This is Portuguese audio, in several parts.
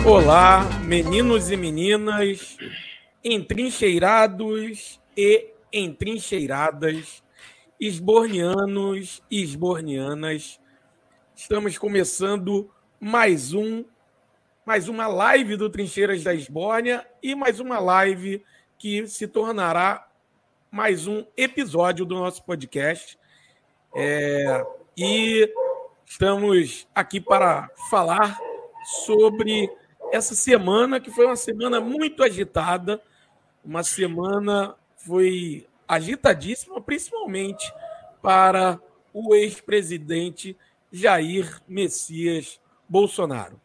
Olá, meninos e meninas, entrincheirados e entrincheiradas, esbornianos e esbornianas. Estamos começando mais uma live do Trincheiras da Esbórnia e mais uma live que se tornará mais um episódio do nosso podcast. E estamos aqui para falar sobre essa semana, que foi uma semana muito agitada, uma semana foi agitadíssima, principalmente para o ex-presidente Jair Messias Bolsonaro.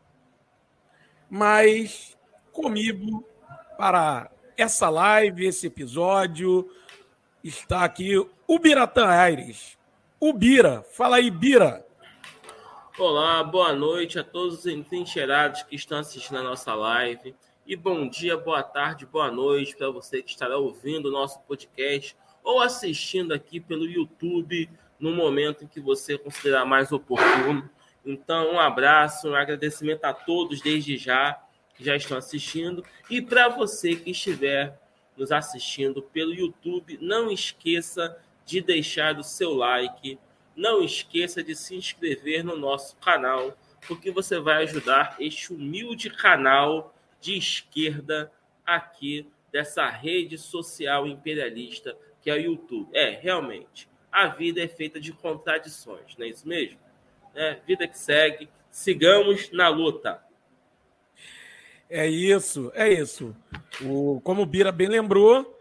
Mas comigo, para essa live, esse episódio, está aqui o Biratã Aires. O Bira. Fala aí, Bira. Olá, boa noite a todos os entrincheirados que estão assistindo a nossa live. E bom dia, boa tarde, boa noite para você que estará ouvindo o nosso podcast ou assistindo aqui pelo YouTube no momento em que você considerar mais oportuno. Então, um abraço, um agradecimento a todos desde já que já estão assistindo. E para você que estiver nos assistindo pelo YouTube, não esqueça de deixar o seu like. Não esqueça de se inscrever no nosso canal, porque você vai ajudar este humilde canal de esquerda aqui dessa rede social imperialista que é o YouTube. Realmente, a vida é feita de contradições, não é isso mesmo? Vida que segue, sigamos na luta. É isso. Como o Bira bem lembrou,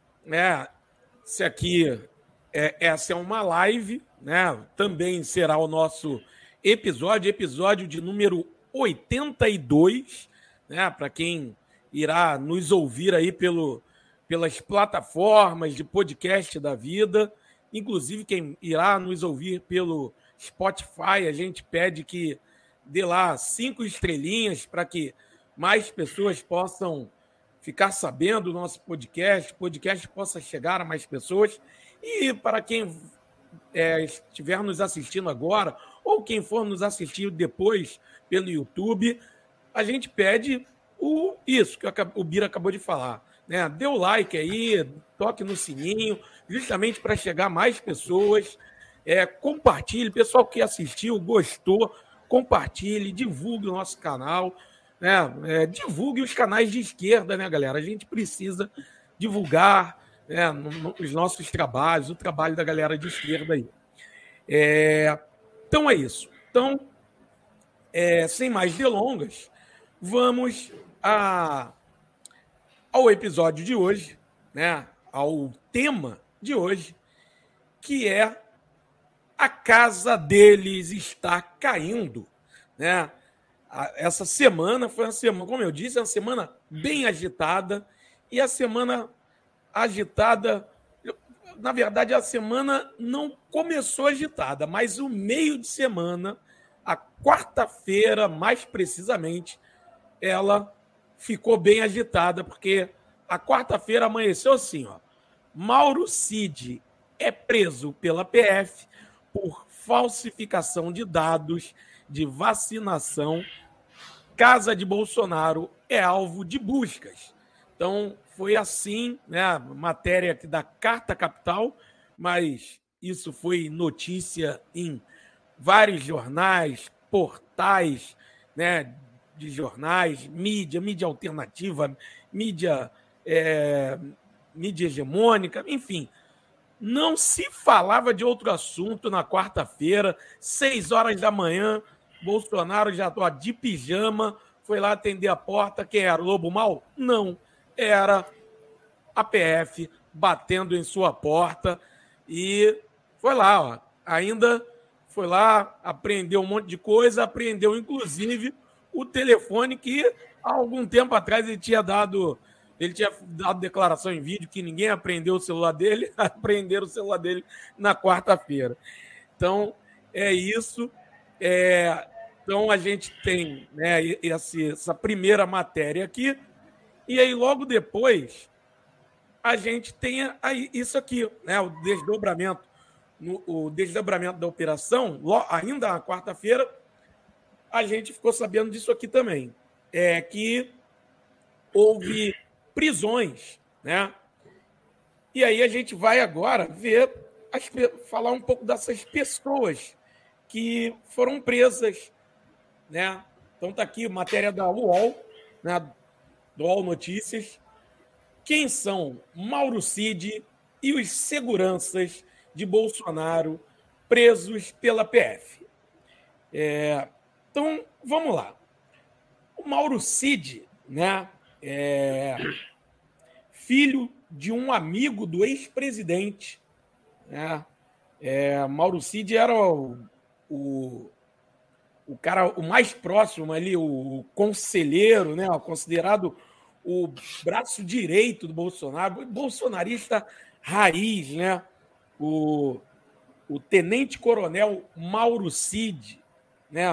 essa é uma live, também será o nosso episódio de número 82, para quem irá nos ouvir aí pelas plataformas de podcast da vida, inclusive quem irá nos ouvir pelo Spotify, a gente pede que dê lá 5 estrelinhas para que mais pessoas possam ficar sabendo do nosso podcast, o podcast possa chegar a mais pessoas. E para quem estiver nos assistindo agora, ou quem for nos assistir depois pelo YouTube, a gente pede isso que o Bira acabou de falar. Dê o like aí, toque no sininho, justamente para chegar a mais pessoas. Compartilhe, pessoal que assistiu, gostou, compartilhe, divulgue o nosso canal. Divulgue os canais de esquerda, galera? A gente precisa divulgar os nossos trabalhos, o trabalho da galera de esquerda aí. Então é isso. Então, sem mais delongas, vamos ao episódio de hoje, ao tema de hoje, que é a casa deles está caindo. Essa semana foi uma semana, como eu disse, uma semana bem agitada, e a semana agitada, na verdade, a semana não começou agitada, mas o meio de semana, a quarta-feira, mais precisamente, ela ficou bem agitada, porque a quarta-feira amanheceu assim, Mauro Cid é preso pela PF por falsificação de dados de vacinação. Casa de Bolsonaro é alvo de buscas. Então, foi assim, a matéria aqui da Carta Capital, mas isso foi notícia em vários jornais, portais, de jornais, mídia alternativa, mídia hegemônica, enfim. Não se falava de outro assunto na quarta-feira, 6h da manhã, Bolsonaro já estava de pijama, foi lá atender a porta. Quem era? O Lobo Mal? Não. Era a PF batendo em sua porta e foi lá, ainda foi lá, apreendeu um monte de coisa, apreendeu inclusive o telefone que há algum tempo atrás ele tinha dado declaração em vídeo que ninguém apreendeu o celular dele, apreenderam o celular dele na quarta-feira. Então, é isso. Então, a gente tem essa primeira matéria aqui, e aí logo depois a gente tem isso aqui, o desdobramento da operação, ainda na quarta-feira, a gente ficou sabendo disso aqui também. que houve prisões, né? E aí a gente vai agora falar um pouco dessas pessoas que foram presas, né? Então está aqui matéria da UOL, né? Do UOL Notícias. Quem são Mauro Cid e os seguranças de Bolsonaro presos pela PF? Então, vamos lá. O Mauro Cid, né, filho de um amigo do ex-presidente, né? Mauro Cid era o cara o mais próximo ali, o conselheiro, né, considerado o braço direito do Bolsonaro, bolsonarista raiz, né? O tenente-coronel Mauro Cid, né?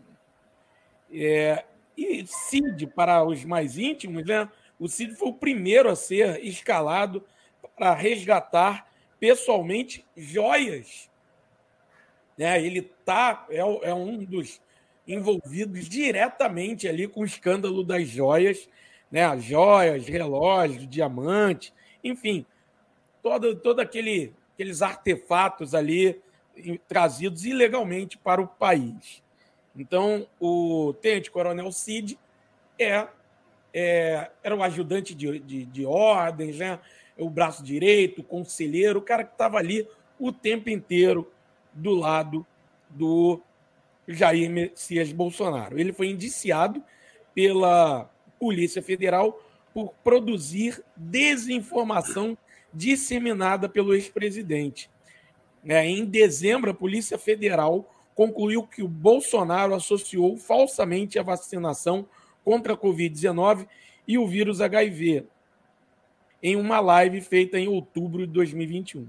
E Cid, para os mais íntimos, né? O Cid foi o primeiro a ser escalado para resgatar pessoalmente joias, né? Ele é um dos envolvidos diretamente ali com o escândalo das joias, né? Joias, relógios, diamante, enfim, todo aqueles artefatos ali trazidos ilegalmente para o país. Então, o tenente-coronel Cid era o ajudante de ordens, né? O braço direito, o conselheiro, o cara que estava ali o tempo inteiro do lado do Jair Messias Bolsonaro. Ele foi indiciado pela Polícia Federal por produzir desinformação disseminada pelo ex-presidente. Em dezembro, a Polícia Federal concluiu que o Bolsonaro associou falsamente a vacinação contra a Covid-19 e o vírus HIV em uma live feita em outubro de 2021.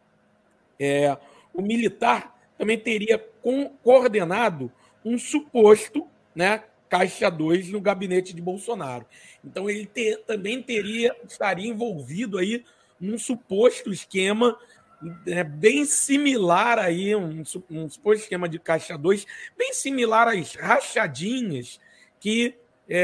O militar também teria coordenado um suposto, né, Caixa 2 no gabinete de Bolsonaro. Então, ele também estaria envolvido aí num suposto esquema bem similar aí, um suposto esquema de Caixa 2, bem similar às rachadinhas que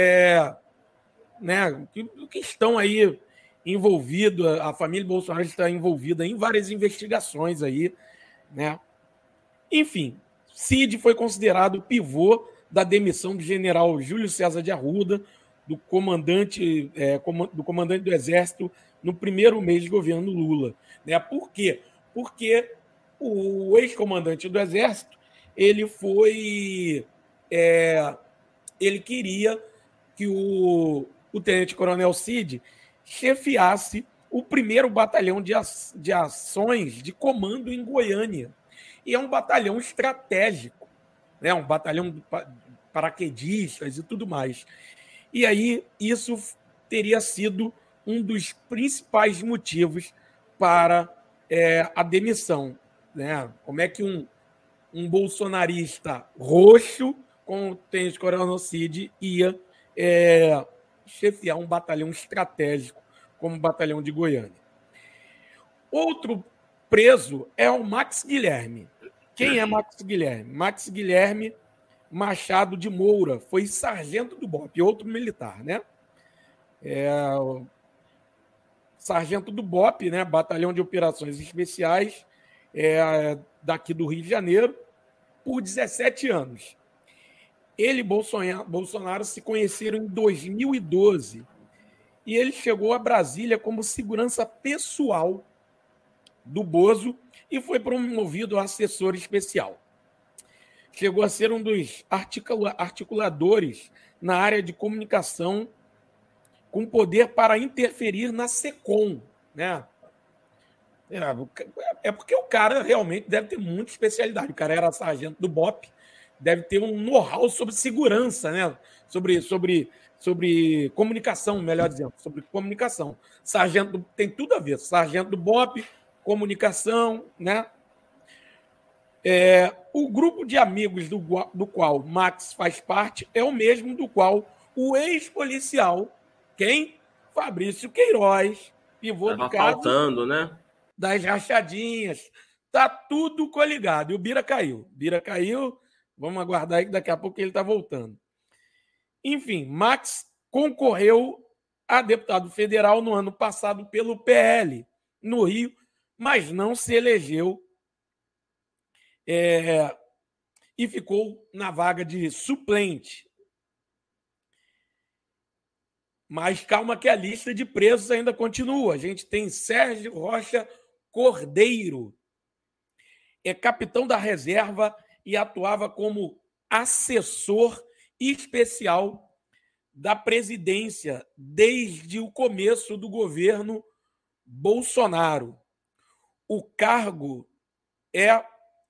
estão aí envolvidos, a família Bolsonaro está envolvida em várias investigações aí, né? Enfim, Cid foi considerado pivô da demissão do general Júlio César de Arruda, do comandante do Exército, no primeiro mês de governo Lula. Né? Por quê? Porque o ex-comandante do Exército ele queria que o tenente-coronel Cid chefiasse o primeiro batalhão de ações de comando em Goiânia. E é um batalhão estratégico, né? Um batalhão de paraquedistas e tudo mais. E aí isso teria sido um dos principais motivos para a demissão. Né? Como é que um bolsonarista roxo com o tenente-coronel Cid ia chefiar um batalhão estratégico como o batalhão de Goiânia? Outro preso é o Max Guilherme. Quem é Max Guilherme? Max Guilherme Machado de Moura, foi sargento do BOPE, outro militar, né? Sargento do BOPE, né? Batalhão de Operações Especiais, daqui do Rio de Janeiro, por 17 anos. Ele e Bolsonaro se conheceram em 2012 e ele chegou a Brasília como segurança pessoal do Bozo e foi promovido a assessor especial. Chegou a ser um dos articuladores na área de comunicação com poder para interferir na SECOM. Né? Porque o cara realmente deve ter muita especialidade. O cara era sargento do BOPE, deve ter um know-how sobre segurança, né? sobre comunicação, melhor dizendo, sobre comunicação. Sargento tem tudo a ver. Sargento do BOPE, comunicação, né? O grupo de amigos do qual Max faz parte é o mesmo do qual o ex-policial, quem? Fabrício Queiroz, pivô do caso faltando, né? Das rachadinhas. Tá tudo coligado. E o Bira caiu. Vamos aguardar aí que daqui a pouco ele está voltando. Enfim, Max concorreu a deputado federal no ano passado pelo PL, no Rio, mas não se elegeu e ficou na vaga de suplente. Mas calma que a lista de presos ainda continua. A gente tem Sérgio Rocha Cordeiro. É capitão da reserva e atuava como assessor especial da presidência desde o começo do governo Bolsonaro. O cargo é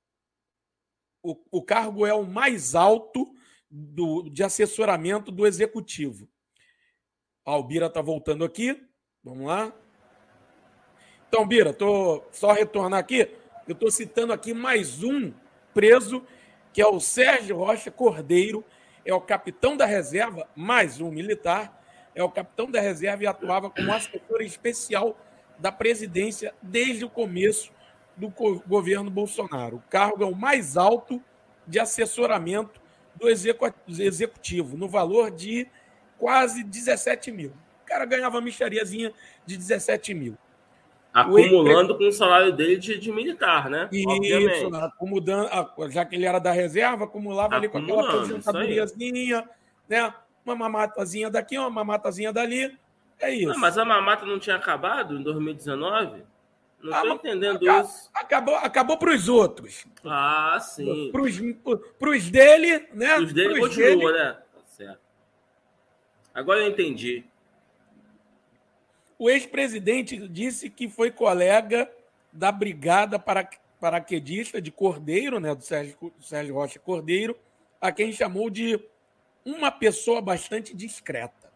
o mais alto de assessoramento do executivo. O Bira está voltando aqui. Vamos lá. Então, Bira, só retornar aqui. Eu estou citando aqui mais um preso, que é o Sérgio Rocha Cordeiro. É o capitão da reserva, mais um militar. É o capitão da reserva e atuava como assessor especial da presidência desde o começo do governo Bolsonaro. O cargo é o mais alto de assessoramento do executivo, no valor de quase 17 mil. O cara ganhava uma mixariazinha de 17 mil. Acumulando com o salário dele de militar, né? Isso, acumulando, já que ele era da reserva, acumulava ali com aquela aposentadoriazinha, né? Uma mamatazinha daqui, uma mamatazinha dali. É isso. Mas a mamata não tinha acabado em 2019? Não estou entendendo isso. Acabou para os outros. Ah, sim. Para os dele, né? Para os dele continua, né? Tá certo. Agora eu entendi. O ex-presidente disse que foi colega da brigada paraquedista de Cordeiro, né, do Sérgio Rocha Cordeiro, a quem chamou de uma pessoa bastante discreta.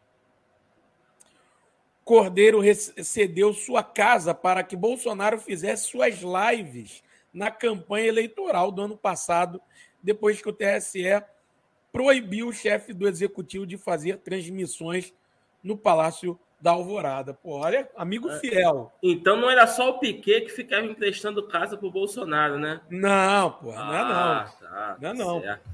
Cordeiro cedeu sua casa para que Bolsonaro fizesse suas lives na campanha eleitoral do ano passado, depois que o TSE proibiu o chefe do executivo de fazer transmissões no Palácio da Alvorada. Pô, olha, amigo fiel. Então não era só o Piquet que ficava emprestando casa pro Bolsonaro, né? Não, pô, não é não. Tá, não é não. Certo.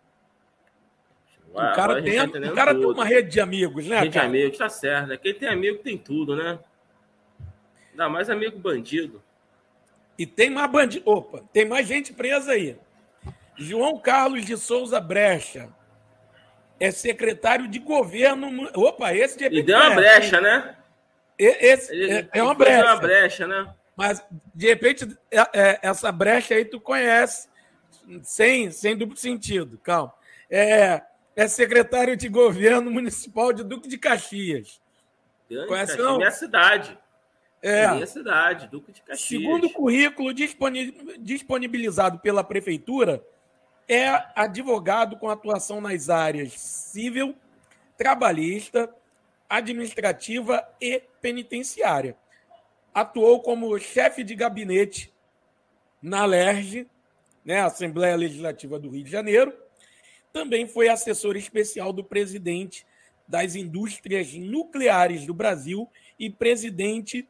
O cara tem uma rede de amigos, né, rede de amigos, tá certo. Né? Quem tem amigo tem tudo, né? Ainda mais amigo bandido. E tem mais bandido. Opa, tem mais gente presa aí. João Carlos de Souza Brecha é secretário de governo. Opa, esse de repente. E deu uma brecha, né? É uma brecha. Deu uma brecha, né? Mas, de repente, essa brecha aí tu conhece, sem duplo sentido. Calma. É secretário de governo municipal de Duque de Caxias. Conhece, não? Minha cidade. Minha cidade, Duque de Caxias. Segundo o currículo disponibilizado pela prefeitura, é advogado com atuação nas áreas civil, trabalhista, administrativa e penitenciária. Atuou como chefe de gabinete na ALERJ, né, Assembleia Legislativa do Rio de Janeiro. Também foi assessor especial do presidente das indústrias nucleares do Brasil e presidente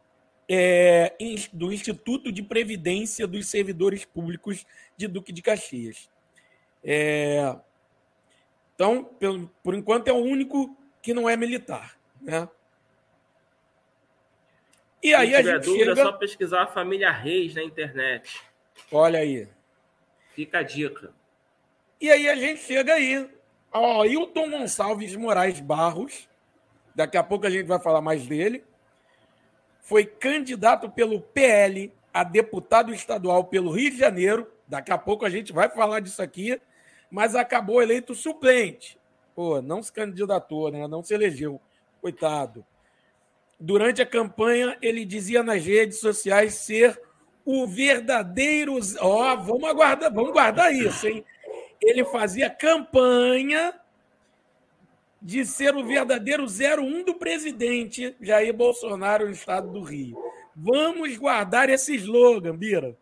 do Instituto de Previdência dos Servidores Públicos de Duque de Caxias. Então, por enquanto, é o único que não é militar, né? E aí a gente dúvida, é só pesquisar a família Reis na internet. Olha aí. Fica a dica. E aí a gente chega aí. Hilton Gonçalves Moraes Barros. Daqui a pouco a gente vai falar mais dele. Foi candidato pelo PL a deputado estadual pelo Rio de Janeiro. Daqui a pouco a gente vai falar disso aqui. Mas acabou eleito suplente. Pô, não se candidatou, né? Não se elegeu. Coitado. Durante a campanha, ele dizia nas redes sociais ser o verdadeiro... vamos guardar isso, hein? Ele fazia campanha de ser o verdadeiro 01 do presidente Jair Bolsonaro no estado do Rio. Vamos guardar esse slogan, Bira.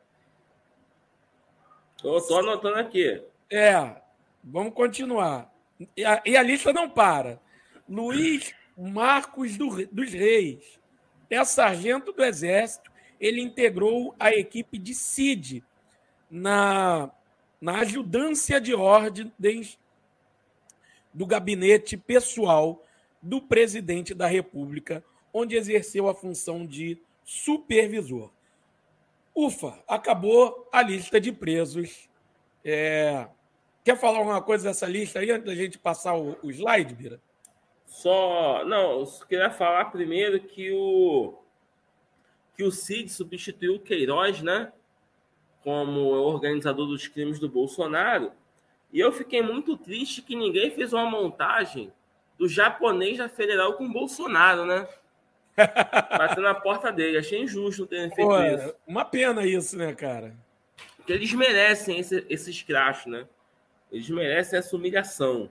Estou anotando aqui. Vamos continuar. E a lista não para. Luiz Marcos dos Reis é sargento do Exército. Ele integrou a equipe de CID na ajudância de ordens do gabinete pessoal do presidente da República, onde exerceu a função de supervisor. Ufa, acabou a lista de presos. Quer falar alguma coisa dessa lista aí antes da gente passar o slide, Bira? Eu queria falar primeiro que o Cid substituiu o Queiroz, né, como organizador dos crimes do Bolsonaro. E eu fiquei muito triste que ninguém fez uma montagem do japonês da Federal com o Bolsonaro, né? Batendo na porta dele. Achei injusto não terem feito isso. Uma pena isso, né, cara? Porque eles merecem esse escracho, né? Eles merecem essa humilhação.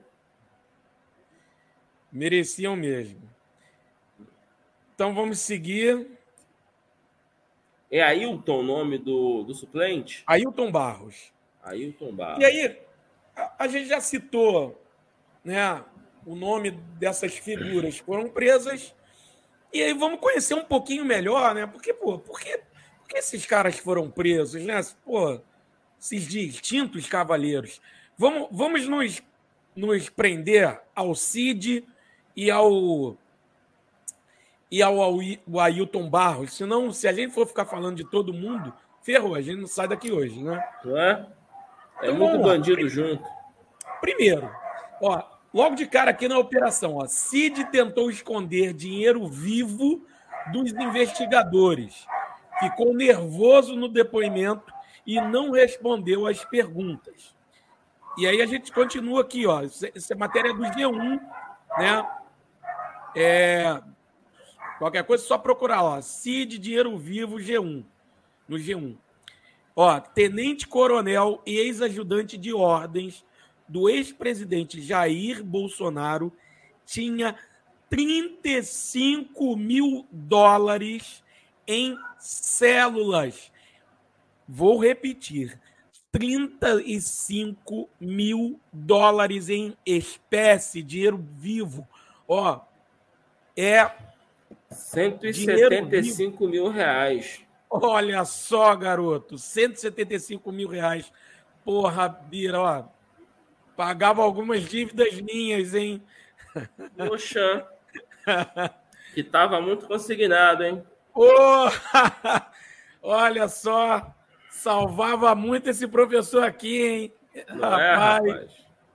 Mereciam mesmo. Então vamos seguir. É Ailton o nome do suplente? Ailton Barros. Ailton Barros. E aí, a gente já citou, né, o nome dessas figuras que foram presas. E aí vamos conhecer um pouquinho melhor, né? Porque, por que esses caras foram presos, né? Esses distintos cavaleiros. Vamos nos prender ao Cid e ao Ailton Barros. Senão, se a gente for ficar falando de todo mundo, ferrou, a gente não sai daqui hoje, né? Não é? Então, muito bandido junto. Primeiro, logo de cara aqui na operação, Cid tentou esconder dinheiro vivo dos investigadores. Ficou nervoso no depoimento e não respondeu às perguntas. E aí a gente continua aqui, essa é matéria do G1, né? Qualquer coisa, é só procurar, Cid, dinheiro vivo, G1, no G1. Tenente-coronel e ex-ajudante de ordens do ex-presidente Jair Bolsonaro tinha $35 mil em células. Vou repetir, $35 mil em espécie, dinheiro vivo. 175 mil reais. Olha só, garoto, 175 mil reais. Porra, Bira, pagava algumas dívidas minhas, hein? Poxa, que tava muito consignado, hein? Olha só, salvava muito esse professor aqui, hein? Rapaz.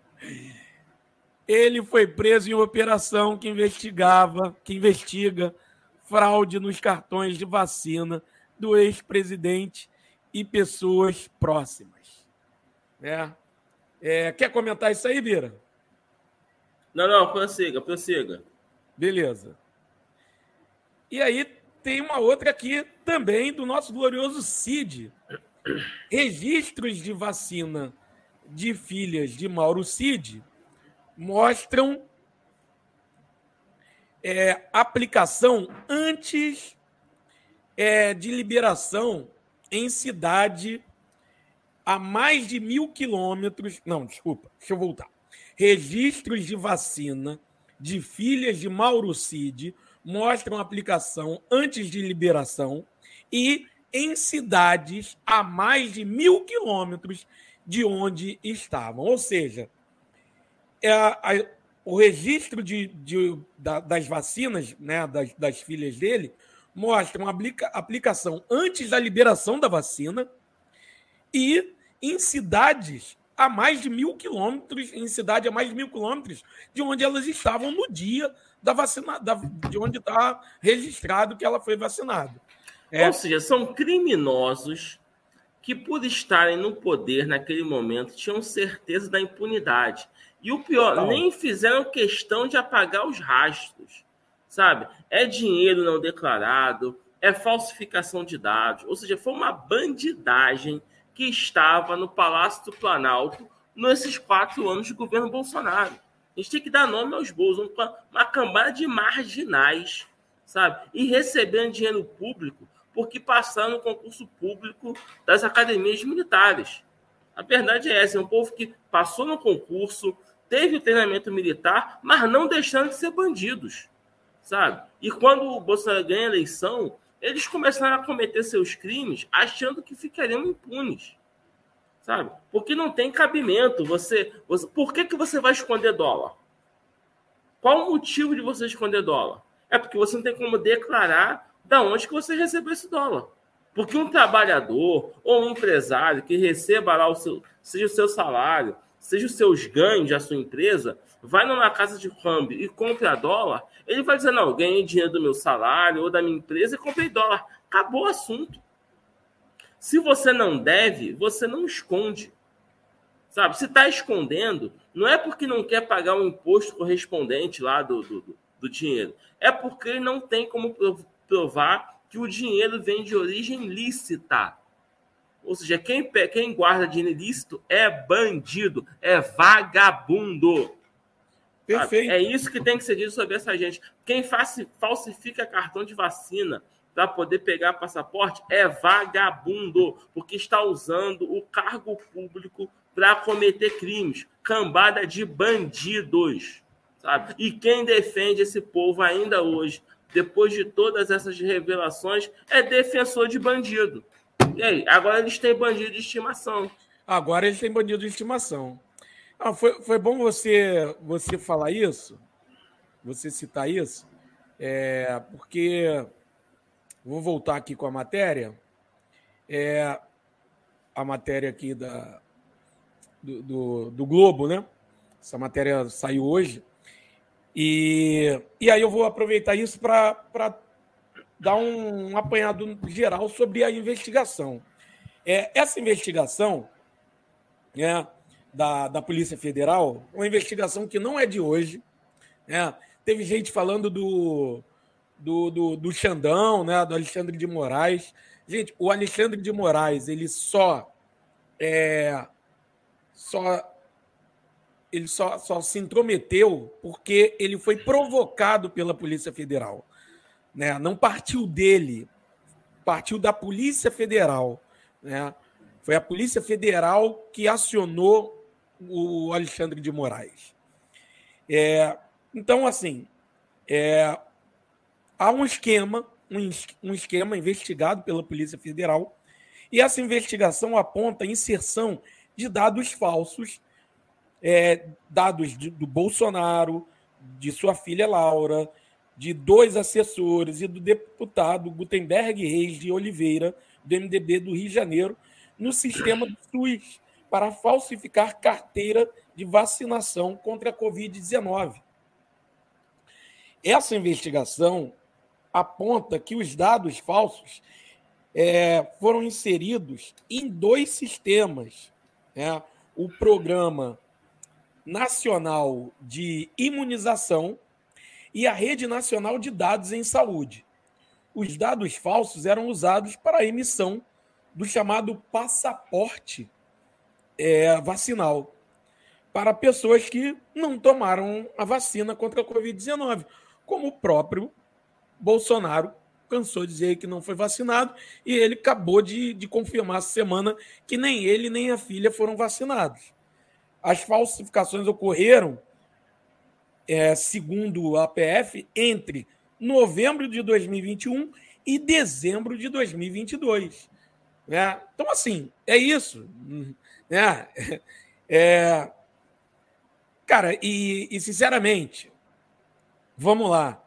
Ele foi preso em operação que investiga fraude nos cartões de vacina do ex-presidente e pessoas próximas. Quer comentar isso aí, Bira? Não, prossiga. Beleza. E aí tem uma outra aqui também do nosso glorioso Cid. Registros de vacina de filhas de Mauro Cid mostram aplicação antes de liberação em cidade a mais de 1.000 quilômetros. Não, desculpa, deixa eu voltar. Registros de vacina de filhas de Mauro Cid mostram aplicação antes de liberação e em cidades a mais de 1.000 quilômetros de onde estavam. Ou seja, o registro das vacinas, né, das filhas dele, mostra uma aplicação antes da liberação da vacina e em cidades a mais de 1.000 quilômetros, de onde elas estavam no dia da vacina, de onde está registrado que ela foi vacinada. Ou seja, são criminosos que, por estarem no poder naquele momento, tinham certeza da impunidade. E o pior, nem fizeram questão de apagar os rastros, sabe? É dinheiro não declarado, é falsificação de dados. Ou seja, foi uma bandidagem que estava no Palácio do Planalto nesses 4 anos de governo Bolsonaro. A gente tem que dar nome aos bois, uma cambada de marginais, sabe? E recebendo dinheiro público porque passaram no concurso público das academias militares. A verdade é essa, é um povo que passou no concurso, teve o treinamento militar, mas não deixando de ser bandidos, sabe? E quando o Bolsonaro ganha a eleição, eles começaram a cometer seus crimes achando que ficariam impunes, sabe? Porque não tem cabimento. Por que você vai esconder dólar? Qual o motivo de você esconder dólar? É porque você não tem como declarar da onde que você recebeu esse dólar. Porque um trabalhador ou um empresário que receba lá seja o seu salário, seja os seus ganhos da sua empresa, vai numa casa de câmbio e compra dólar, ele vai dizer, não, ganhei dinheiro do meu salário ou da minha empresa e comprei dólar. Acabou o assunto. Se você não deve, você não esconde. Sabe? Se está escondendo, não é porque não quer pagar o imposto correspondente lá do dinheiro. É porque ele não tem como provar que o dinheiro vem de origem lícita. Ou seja, quem guarda dinheiro ilícito é bandido, é vagabundo. Perfeito. É isso que tem que ser dito sobre essa gente. Quem falsifica cartão de vacina para poder pegar passaporte é vagabundo, porque está usando o cargo público para cometer crimes. Cambada de bandidos, sabe? E quem defende esse povo ainda hoje, depois de todas essas revelações, é defensor de bandido. E aí? Agora eles têm bandido de estimação. Agora eles têm bandido de estimação. Ah, foi bom você falar isso, você citar isso, porque vou voltar aqui com a matéria. A matéria aqui do Globo, né? Essa matéria saiu hoje. E aí eu vou aproveitar isso para dar um apanhado geral sobre a investigação. Essa investigação da Polícia Federal, uma investigação que não é de hoje. Teve gente falando do Xandão, né, do Alexandre de Moraes. Gente, o Alexandre de Moraes, ele só se intrometeu porque ele foi provocado pela Polícia Federal. Né? Não partiu dele, partiu da Polícia Federal. Né? Foi a Polícia Federal que acionou o Alexandre de Moraes. Então, assim, há um esquema investigado pela Polícia Federal, e essa investigação aponta a inserção de dados falsos, dados do Bolsonaro, de sua filha Laura, de 2 assessores e do deputado Gutenberg Reis de Oliveira, do MDB do Rio de Janeiro, no sistema do SUS, para falsificar carteira de vacinação contra a Covid-19. Essa investigação aponta que os dados falsos foram inseridos em 2 sistemas. O Programa Nacional de Imunização e a Rede Nacional de Dados em Saúde. Os dados falsos eram usados para a emissão do chamado passaporte vacinal para pessoas que não tomaram a vacina contra a Covid-19, como o próprio Bolsonaro cansou de dizer que não foi vacinado, e ele acabou de confirmar essa semana que nem ele nem a filha foram vacinados. As falsificações ocorreram, segundo a APF, entre novembro de 2021 e dezembro de 2022. Então, assim, é isso. Cara, e sinceramente, vamos lá.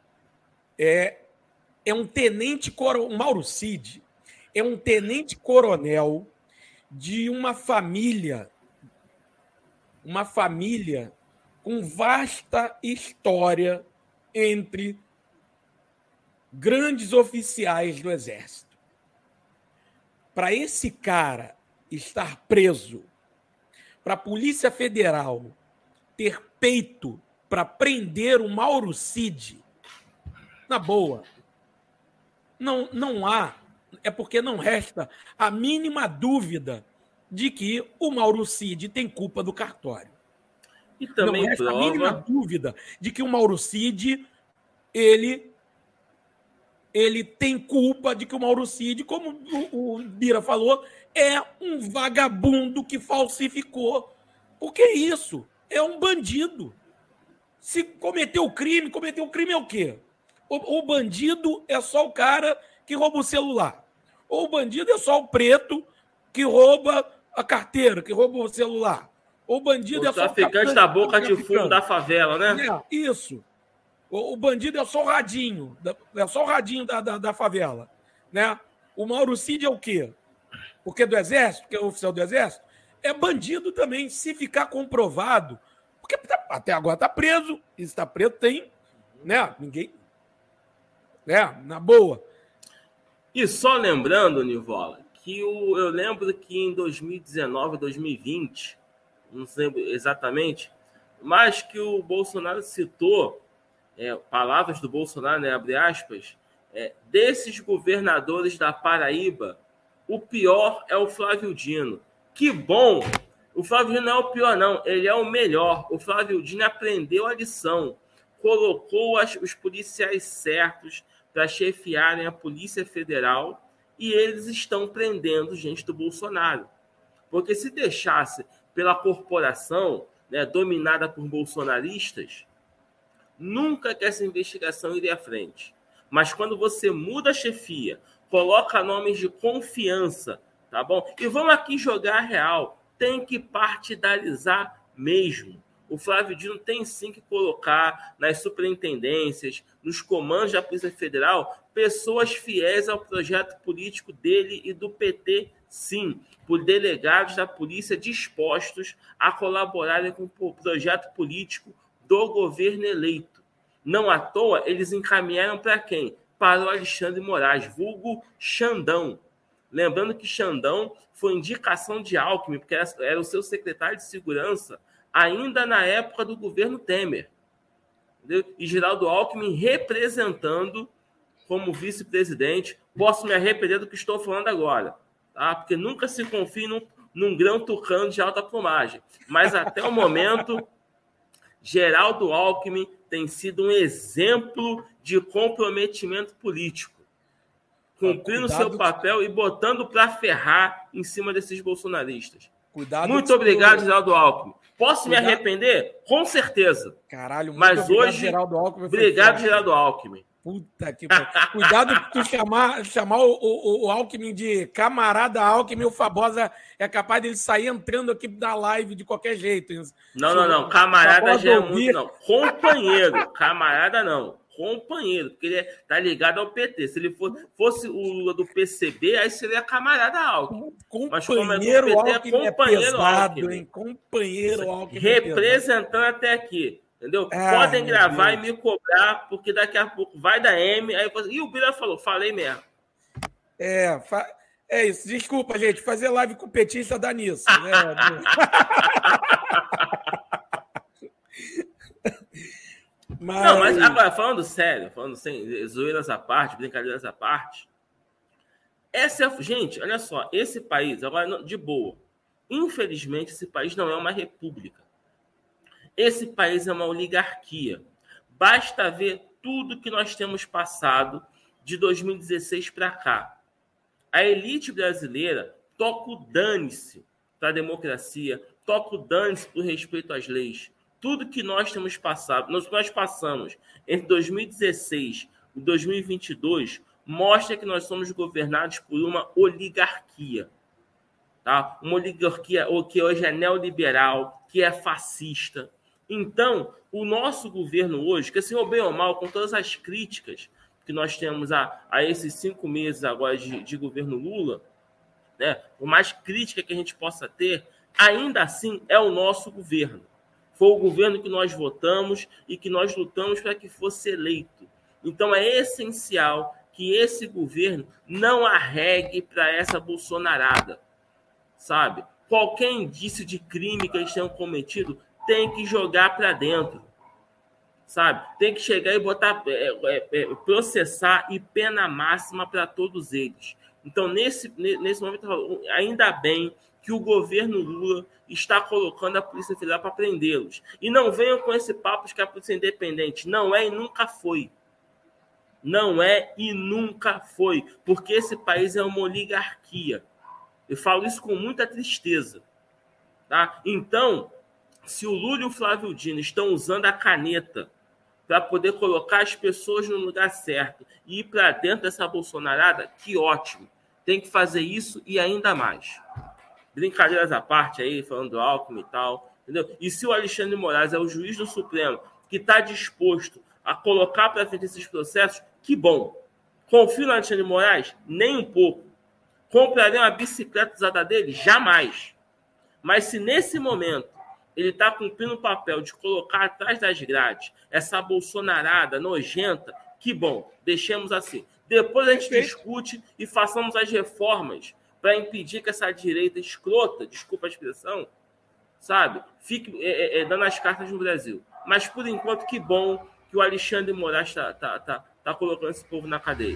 Um tenente coronel, Mauro Cid, é um tenente coronel de uma família com vasta história entre grandes oficiais do Exército. Para esse cara estar preso, para a Polícia Federal ter peito para prender o Mauro Cid, na boa, não há, é porque não resta a mínima dúvida de que o Mauro Cid tem culpa do cartório. E também não resta a mínima dúvida de que o Mauro Cid, ele tem culpa de que o Mauro Cid, como o Bira falou, é um vagabundo que falsificou. Porque é isso, é um bandido. Se cometeu crime é o quê? O bandido é só o cara que rouba o celular. Ou o bandido é só o preto que rouba a carteira, que rouba o celular. O bandido é só o traficante da boca de fumo da favela, né? Isso. O bandido é só o radinho. É só o radinho da favela. Né? O Mauro Cid é o quê? Porque é do Exército, porque é oficial do Exército? É bandido também, se ficar comprovado. Porque até agora está preso. E se está preso, tem. Né? Ninguém. Na boa. E só lembrando, Nivola, que eu lembro que em 2019, 2020, não lembro exatamente, mas que o Bolsonaro citou, palavras do Bolsonaro, né, abre aspas, desses governadores da Paraíba, o pior é o Flávio Dino. Que bom! O Flávio Dino não é o pior, não. Ele é o melhor. O Flávio Dino aprendeu a lição. Colocou os policiais certos para chefiarem a Polícia Federal e eles estão prendendo gente do Bolsonaro. Porque se deixasse pela corporação, né, dominada por bolsonaristas, nunca que essa investigação iria à frente. Mas quando você muda a chefia, coloca nomes de confiança, tá bom? E vamos aqui jogar real. Tem que partidarizar mesmo. O Flávio Dino tem sim que colocar nas superintendências, nos comandos da Polícia Federal, pessoas fiéis ao projeto político dele e do PT, sim, por delegados da polícia dispostos a colaborarem com o projeto político do governo eleito. Não à toa, eles encaminharam para quem? Para o Alexandre Moraes, vulgo Xandão. Lembrando que Xandão foi indicação de Alckmin, porque era o seu secretário de segurança ainda na época do governo Temer. Entendeu? E Geraldo Alckmin representando como vice-presidente. Posso me arrepender do que estou falando agora, tá? Porque nunca se confie num grão tucano de alta plumagem. Mas até o momento, Geraldo Alckmin tem sido um exemplo de comprometimento político, cumprindo seu papel e botando para ferrar em cima desses bolsonaristas. Muito obrigado, Geraldo Alckmin. Posso me arrepender? Com certeza. Caralho, muito mas obrigado, hoje, Geraldo Alckmin. Obrigado, Geraldo Alckmin. Puta que pariu. Cuidado que tu chamar o Alckmin de camarada Alckmin, o Fabosa é capaz dele sair entrando aqui da live de qualquer jeito. Não. Camarada já é muito, não. Companheiro. Camarada não. Companheiro, porque ele tá ligado ao PT. Se ele fosse o Lula do PCB, aí seria camarada Alckmin. Mas como é do PT, Alckmin é companheiro Alckmin. Hein? Companheiro Alckmin. Representando até aqui. Entendeu? Podem gravar e me cobrar, porque daqui a pouco vai dar M. Aí, e o Bira falou, falei mesmo. É isso. Desculpa, gente. Fazer live com petista dá nisso. Né? Mas agora, falando sério, falando sem zoeiras à parte, brincadeiras à parte, gente, olha só, esse país, agora, de boa, infelizmente, esse país não é uma república. Esse país é uma oligarquia. Basta ver tudo que nós temos passado de 2016 para cá. A elite brasileira toca o dane-se para a democracia, toca o dane-se por respeito às leis. Tudo que nós temos passado, nós passamos entre 2016 e 2022, mostra que nós somos governados por uma oligarquia. Tá? Uma oligarquia que hoje é neoliberal, que é fascista. Então, o nosso governo hoje, que assim, ou bem ou mal, com todas as críticas que nós temos a esses 5 meses agora de governo Lula, né, por mais crítica que a gente possa ter, ainda assim é o nosso governo. Foi o governo que nós votamos e que nós lutamos para que fosse eleito. Então, é essencial que esse governo não arregue para essa bolsonarada, sabe? Qualquer indício de crime que eles tenham cometido tem que jogar para dentro, sabe? Tem que chegar e botar, processar e pena máxima para todos eles. Então, nesse momento, ainda bem que o governo Lula está colocando a Polícia Federal para prendê-los. E não venham com esse papo de que a polícia é independente. Não é e nunca foi. Não é e nunca foi. Porque esse país é uma oligarquia. Eu falo isso com muita tristeza. Tá? Então, se o Lula e o Flávio Dino estão usando a caneta para poder colocar as pessoas no lugar certo e ir para dentro dessa bolsonarada, que ótimo. Tem que fazer isso e ainda mais. Brincadeiras à parte aí, falando do Alckmin e tal. entendeu? E se o Alexandre de Moraes é o juiz do Supremo que está disposto a colocar para frente esses processos, que bom. Confio no Alexandre de Moraes? Nem um pouco. Comprarei uma bicicleta usada dele? Jamais. Mas se nesse momento ele está cumprindo o papel de colocar atrás das grades essa bolsonarada nojenta, que bom, deixemos assim. Depois a gente discute e façamos as reformas para impedir que essa direita escrota, desculpa a expressão, sabe, fique dando as cartas no Brasil. Mas, por enquanto, que bom que o Alexandre de Moraes está colocando esse povo na cadeia.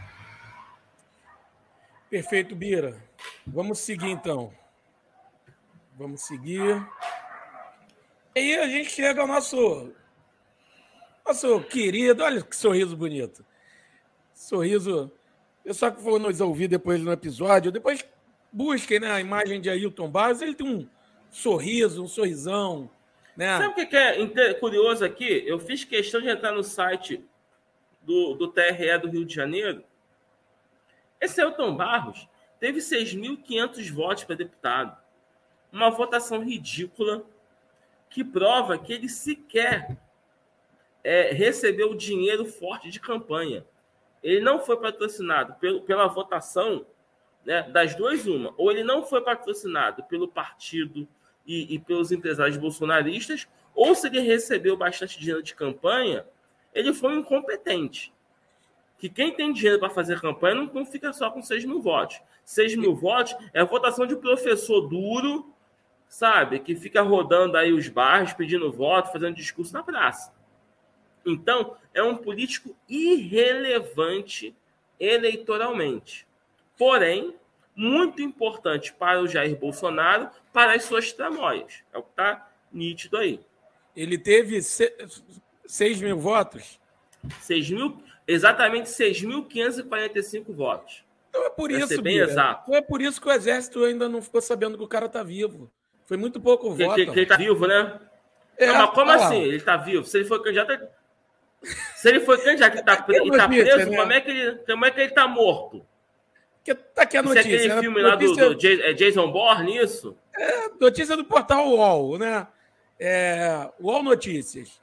Perfeito, Bira. Vamos seguir, então. Vamos seguir. E aí a gente chega ao nosso querido... Olha que sorriso bonito. Sorriso... Pessoal que for nos ouvir depois no episódio, depois busquem, né, a imagem de Ailton Barros. Ele tem um sorriso, um sorrisão, né? Sabe o que é curioso aqui? Eu fiz questão de entrar no site do TRE do Rio de Janeiro. Esse Ailton Barros teve 6.500 votos para deputado. Uma votação ridícula que prova que ele sequer recebeu dinheiro forte de campanha. Ele não foi patrocinado pela votação, né, das duas, uma. Ou ele não foi patrocinado pelo partido e pelos empresários bolsonaristas, ou se ele recebeu bastante dinheiro de campanha, ele foi um incompetente. Que quem tem dinheiro para fazer campanha não fica só com 6.000 votos. 6.000 votos é a votação de professor duro, sabe? Que fica rodando aí os bairros, pedindo voto, fazendo discurso na praça. Então, é um político irrelevante eleitoralmente. Porém, muito importante para o Jair Bolsonaro, para as suas tramóias. É o que está nítido aí. Ele teve 6.000 votos? Exatamente 6.545 votos. Então é por isso, bem exato. Então é por isso que o Exército ainda não ficou sabendo que o cara está vivo. Foi muito pouco voto. Que ele está vivo, né? Não, mas como assim? Ele está vivo? Se ele for candidato... Se ele foi candidato e está preso, né? como é que ele está morto? Que tá aqui a notícia. Isso é aquele filme lá do Jason Bourne, isso? Notícia do portal UOL, né? UOL Notícias.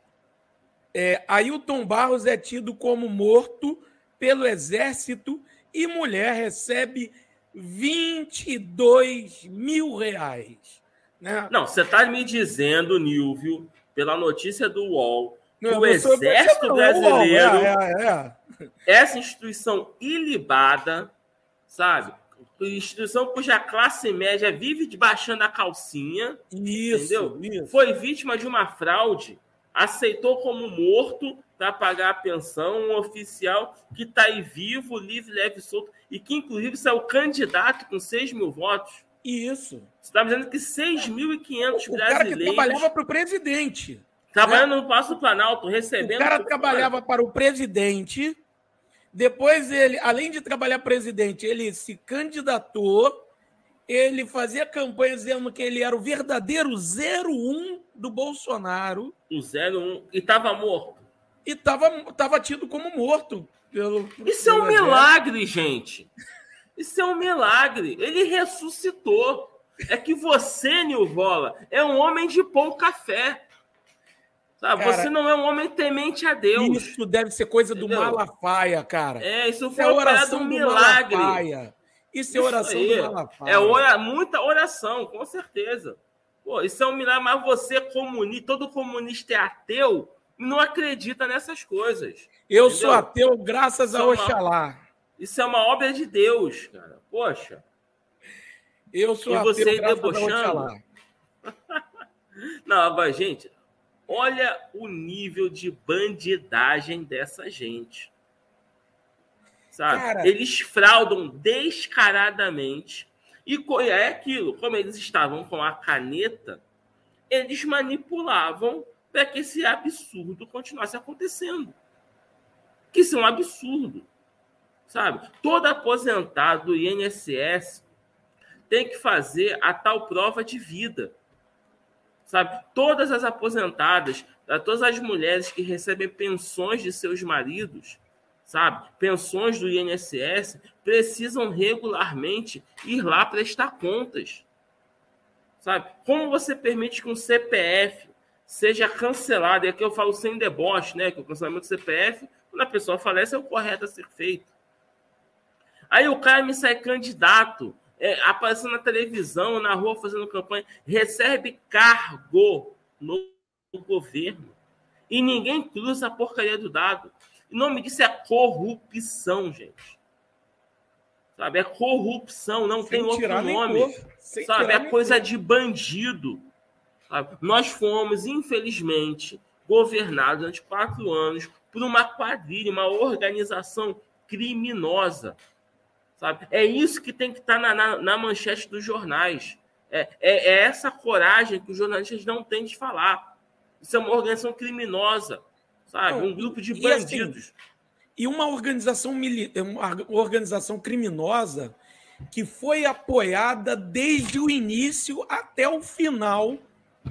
Ailton Barros é tido como morto pelo Exército e mulher recebe R$22 mil. Né? Não, você está me dizendo, Nilvio, pela notícia do UOL, que o Exército Brasileiro, essa instituição ilibada, sabe? Instituição cuja classe média vive baixando a calcinha, entendeu? Isso. Foi vítima de uma fraude, aceitou como morto para pagar a pensão um oficial que está aí vivo, livre, leve e solto, e que, inclusive, saiu candidato com 6.000 votos. Isso. Você está me dizendo que 6.500 brasileiros... O cara que trabalhava para o presidente... Trabalhando no Palácio do Planalto, recebendo... O cara trabalhava para o presidente, depois ele, além de trabalhar presidente, ele se candidatou, ele fazia campanha dizendo que ele era o verdadeiro 01 do Bolsonaro. O 01, e estava morto. E estava tido como morto. Isso é um milagre, gente. Isso é um milagre. Ele ressuscitou. É que você, Nilvola, é um homem de pão café. Sabe? Cara, você não é um homem temente a Deus. Isso deve ser coisa do Malafaia, cara. Isso foi oração do milagre. Malafaia. Isso é oração do Malafaia. Muita oração, com certeza. Pô, isso é um milagre, mas você, todo comunista é ateu e não acredita nessas coisas. Eu sou ateu graças a Oxalá. Isso é uma obra de Deus, cara. Poxa. Eu sou ateu você graças debochando. a Oxalá. Não, agora, gente... Olha o nível de bandidagem dessa gente. Sabe? Cara, eles fraudam descaradamente. E é aquilo, como eles estavam com a caneta, eles manipulavam para que esse absurdo continuasse acontecendo. Que isso é um absurdo. Sabe? Todo aposentado do INSS tem que fazer a tal prova de vida. Sabe? Todas as aposentadas, todas as mulheres que recebem pensões de seus maridos, sabe? Pensões do INSS, precisam regularmente ir lá prestar contas. sabe? Como você permite que um CPF seja cancelado? E aqui eu falo sem deboche, né? Que o cancelamento do CPF, quando a pessoa falece, é o correto a ser feito. Aí o cara me sai candidato, aparecendo na televisão, na rua, fazendo campanha, recebe cargo no governo. E ninguém cruza a porcaria do dado. O nome disso é corrupção, gente. Sabe? É corrupção, não tem outro nome. Sabe? É coisa de bandido. Sabe? Nós fomos, infelizmente, governados durante 4 anos por uma quadrilha, uma organização criminosa. Sabe? É isso que tem que estar na manchete dos jornais. É essa coragem que os jornalistas não têm de falar. Isso é uma organização criminosa, sabe? Um grupo de bandidos. Assim, e uma organização criminosa que foi apoiada desde o início até o final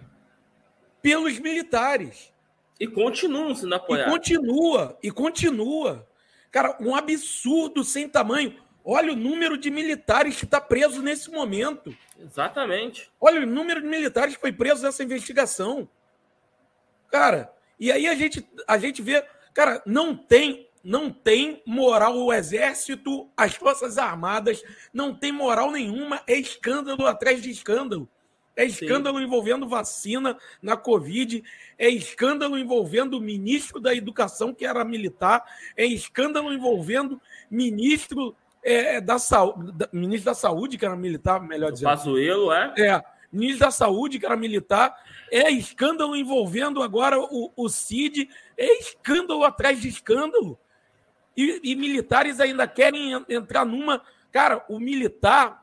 pelos militares. E continuam sendo apoiados. E continua. Cara, um absurdo sem tamanho. Olha o número de militares que está preso nesse momento. Exatamente. Olha o número de militares que foi preso nessa investigação. Cara, e aí a gente vê... Cara, não tem moral o Exército, as Forças Armadas, não tem moral nenhuma. É escândalo atrás de escândalo. É escândalo envolvendo vacina na Covid, é escândalo envolvendo o ministro da Educação, que era militar, é escândalo envolvendo ministro ministro da Saúde, que era militar, melhor dizendo. Pazuello, Ministro da Saúde, que era militar, é escândalo envolvendo agora o Cid, é escândalo atrás de escândalo. E militares ainda querem entrar numa... Cara, o militar,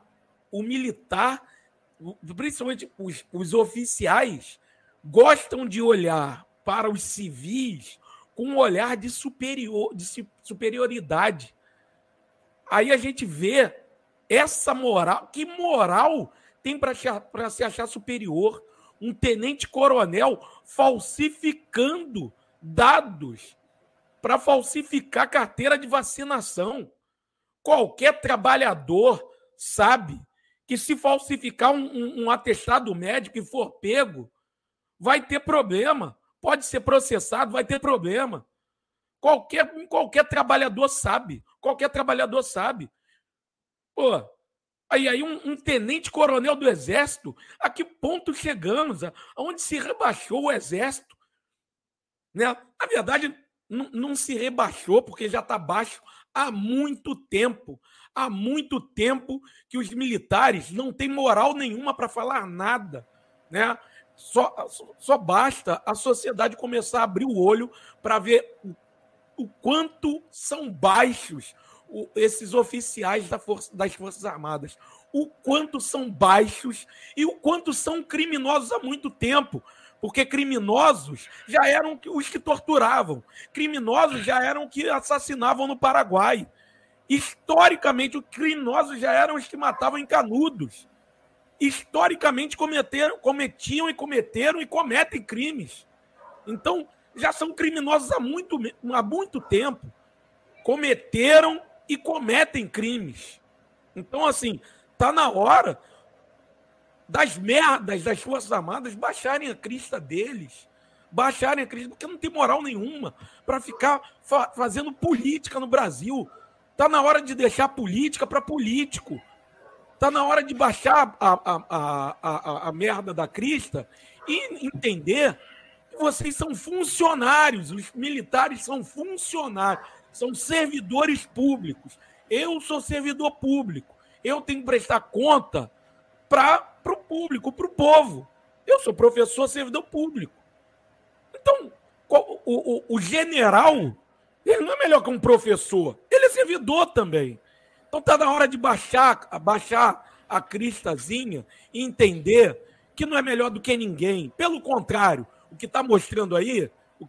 principalmente os oficiais, gostam de olhar para os civis com um olhar de superioridade. Aí a gente vê essa moral. Que moral tem para se achar superior? Um tenente-coronel falsificando dados para falsificar carteira de vacinação. Qualquer trabalhador sabe que se falsificar um atestado médico e for pego, vai ter problema. Pode ser processado, vai ter problema. Qualquer trabalhador sabe. Qualquer trabalhador sabe. Pô, aí um tenente-coronel do Exército, a que ponto chegamos? Aonde se rebaixou o Exército? Né? Na verdade, não se rebaixou, porque já está baixo há muito tempo. Há muito tempo que os militares não têm moral nenhuma para falar nada. Né? Só basta a sociedade começar a abrir o olho para ver o quanto são baixos esses oficiais das Forças Armadas. O quanto são baixos e o quanto são criminosos há muito tempo. Porque criminosos já eram os que torturavam. Criminosos já eram os que assassinavam no Paraguai. Historicamente, os criminosos já eram os que matavam em Canudos. Historicamente, cometiam e cometeram e cometem crimes. Então, já são criminosos há muito tempo. Cometeram e cometem crimes. Então, assim, está na hora das merdas das Forças Armadas baixarem a crista deles. Baixarem a crista, porque não tem moral nenhuma para ficar fazendo política no Brasil. Está na hora de deixar política para político. Está na hora de baixar a merda da crista e entender que vocês são funcionários. Os militares são funcionários, são servidores públicos. Eu sou servidor público. Eu tenho que prestar conta para o público, para o povo. Eu sou professor, servidor público. Então, o general, ele não é melhor que um professor. Ele é servidor também. Então está na hora de baixar a cristazinha e entender que não é melhor do que ninguém. Pelo contrário, o que está mostrando aí,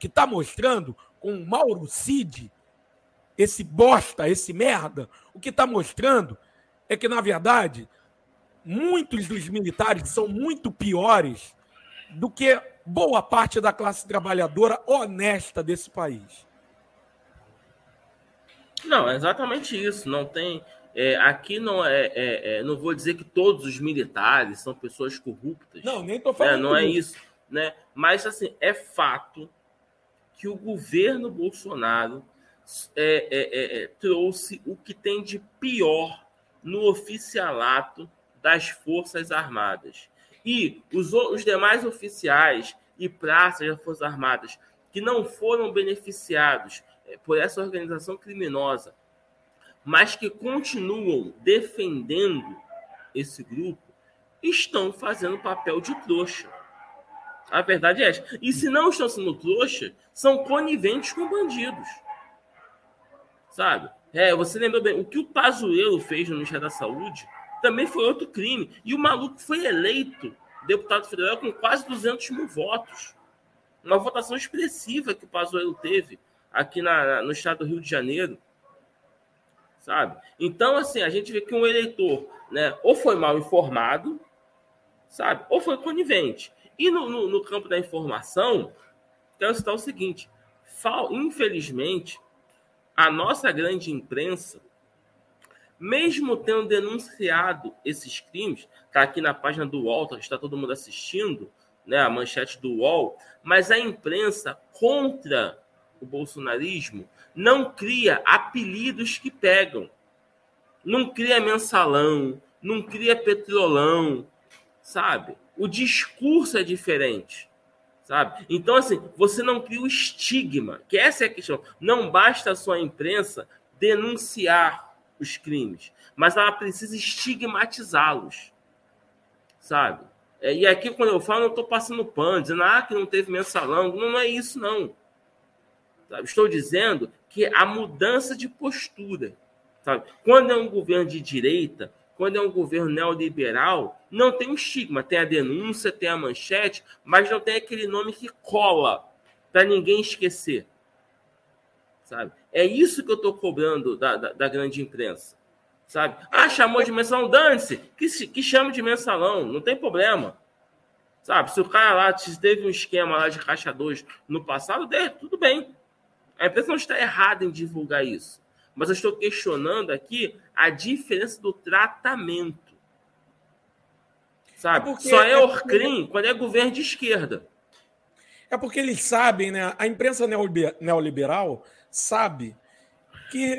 com o Mauro Cid, esse bosta, esse merda, o que está mostrando é que, na verdade, muitos dos militares são muito piores do que boa parte da classe trabalhadora honesta desse país. Não, é exatamente isso. Não tem... Aqui não não vou dizer que todos os militares são pessoas corruptas. Não, nem estou falando não é isso, né? Mas assim, é fato que o governo Bolsonaro trouxe o que tem de pior no oficialato das Forças Armadas. E os demais oficiais e praças das Forças Armadas que não foram beneficiados por essa organização criminosa, mas que continuam defendendo esse grupo, estão fazendo papel de trouxa. A verdade é essa. E se não estão sendo trouxa, são coniventes com bandidos. Sabe? Você lembrou bem, o que o Pazuello fez no Ministério da Saúde também foi outro crime. E o maluco foi eleito deputado federal com quase 200 mil votos. Uma votação expressiva que o Pazuello teve aqui no estado do Rio de Janeiro. Sabe? Então, assim, a gente vê que um eleitor, né, ou foi mal informado, sabe? Ou foi conivente. E no campo da informação, quero citar o seguinte: infelizmente, a nossa grande imprensa, mesmo tendo denunciado esses crimes, está aqui na página do UOL, está todo mundo assistindo, né, a manchete do UOL, mas a imprensa contra o bolsonarismo não cria apelidos que pegam. Não cria mensalão, não cria petrolão, sabe? O discurso é diferente, sabe? Então, assim, você não cria o estigma, que essa é a questão. Não basta a sua imprensa denunciar os crimes, mas ela precisa estigmatizá-los, sabe? E aqui, quando eu falo, não estou passando pano, dizendo que não teve mensalão. Não é isso, não. Sabe? Estou dizendo que a mudança de postura, sabe? Quando é um governo de direita, quando é um governo neoliberal, não tem um estigma. Tem a denúncia, tem a manchete, mas não tem aquele nome que cola para ninguém esquecer. Sabe? É isso que eu estou cobrando da grande imprensa. Sabe? Chamou de mensalão, dane-se, que chame de mensalão, não tem problema. Sabe? Se o cara lá teve um esquema lá de caixa 2 no passado, tudo bem. A imprensa não está errada em divulgar isso. Mas eu estou questionando aqui a diferença do tratamento. Sabe? Só é Orcrim quando é governo de esquerda. É porque eles sabem, né? A imprensa neoliberal sabe que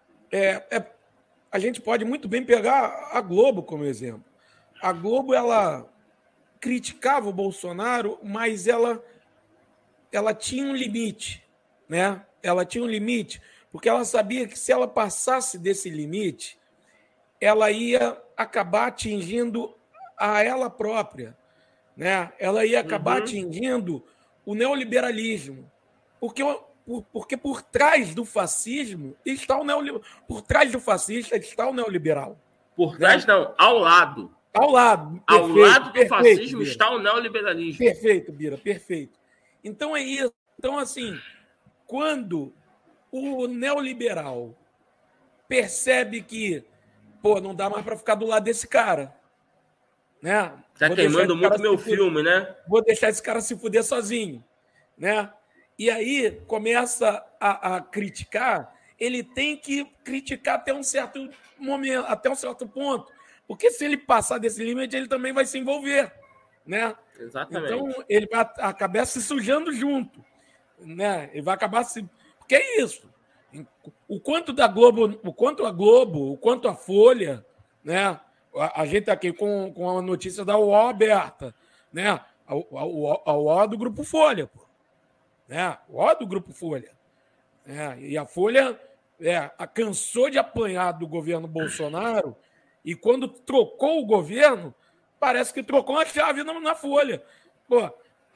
a gente pode muito bem pegar a Globo como exemplo. A Globo, ela criticava o Bolsonaro, mas ela tinha um limite, né? Ela tinha um limite, porque ela sabia que se ela passasse desse limite, ela ia acabar atingindo a ela própria, né? Ela ia acabar atingindo o neoliberalismo, porque por trás do fascismo está o neoliberal, por trás do fascista está o neoliberal. Por trás, né? Não, ao lado. Ao lado. Perfeito, ao lado do fascismo, Bira, está o neoliberalismo. Perfeito, Bira, perfeito. Então é isso. Então, assim, quando o neoliberal percebe que, não dá mais para ficar do lado desse cara, né? Tá queimando muito meu filme, né? Vou deixar esse cara se fuder sozinho, né? E aí começa a criticar, ele tem que criticar até um certo momento, até um certo ponto, porque se ele passar desse limite, ele também vai se envolver, né? Exatamente. Então, ele vai acabar se sujando junto, né? Ele vai acabar se... Porque é isso. O quanto da Globo, o quanto a Globo, o quanto a Folha, né? A gente está aqui com a notícia da UOL aberta, né? A UOL do Grupo Folha, pô. Né? O UOL do Grupo Folha. E a Folha cansou de apanhar do governo Bolsonaro e quando trocou o governo, parece que trocou uma chave na Folha. Pô,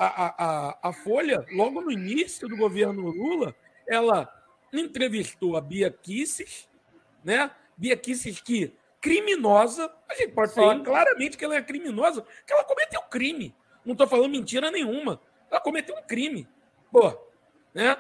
a Folha, logo no início do governo Lula, ela entrevistou a Bia Kicis, né? Bia Kicis que criminosa, a gente pode falar claramente que ela é criminosa, que ela cometeu crime. Não estou falando mentira nenhuma. Ela cometeu um crime. Pô, né?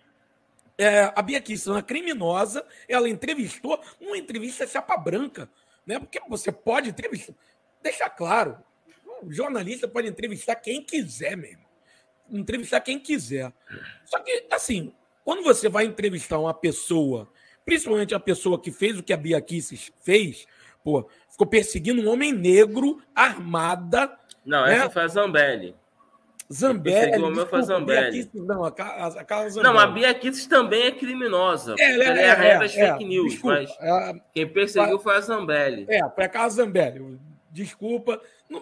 A Bia Kicis, uma criminosa, ela entrevistou uma entrevista chapa branca, né? Porque você pode entrevistar, deixar claro, o jornalista pode entrevistar quem quiser mesmo. Entrevistar quem quiser. Só que, assim, quando você vai entrevistar uma pessoa principalmente a pessoa que fez o que a Bia Kicis fez, pô, ficou perseguindo um homem negro, armada. Não, né? essa foi a Zambelli. Zambelli, desculpa, Bia Kicis, não, a Carla Zambelli. Não, a Bia Kicis também é criminosa. Ela é a rainha das fake news, desculpa, mas quem perseguiu foi a Zambelli. Foi a Carla Zambelli. Desculpa.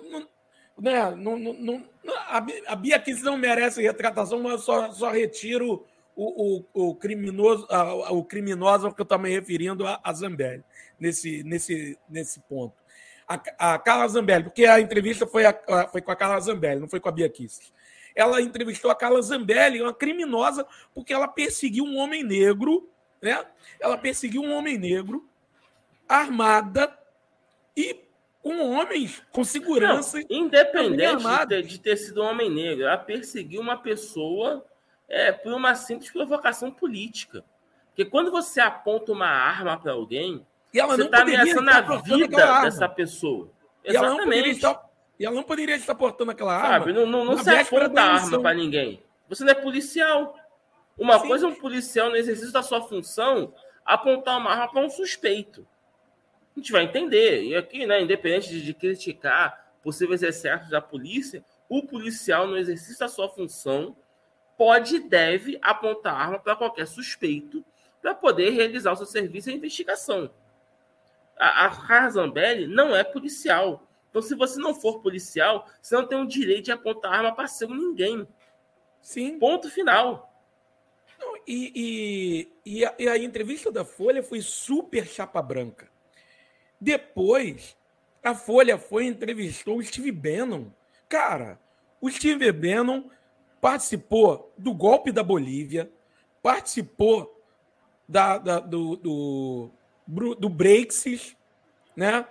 A Bia Kicis não merece retratação, mas só retiro o criminoso, o criminoso ao que eu estou me referindo a Zambelli, nesse ponto. A Carla Zambelli, porque a entrevista foi com a Carla Zambelli, não foi com a Bia Kicis. Ela entrevistou a Carla Zambelli, uma criminosa, porque ela perseguiu um homem negro, né? Ela perseguiu um homem negro, armada e com homens com segurança. Não, independente de ter sido um homem negro, ela perseguiu uma pessoa por uma simples provocação política. Porque quando você aponta uma arma para alguém, você está ameaçando a vida dessa pessoa. Exatamente. E ela não poderia estar portando aquela arma. Sabe, não se aponta arma para ninguém. Você não é policial. Uma coisa é um policial no exercício da sua função apontar uma arma para um suspeito. A gente vai entender. E aqui, né, independente de criticar possíveis excessos da polícia, o policial no exercício da sua função pode e deve apontar arma para qualquer suspeito para poder realizar o seu serviço e investigação. A Carla Zambelli não é policial. Então, se você não for policial, você não tem o direito de apontar arma para ser ninguém. Sim. Ponto final. Não, e a entrevista da Folha foi super chapa branca. Depois, a Folha foi e entrevistou o Steve Bannon. Cara, o Steve Bannon participou do golpe da Bolívia, participou do Brexit, né?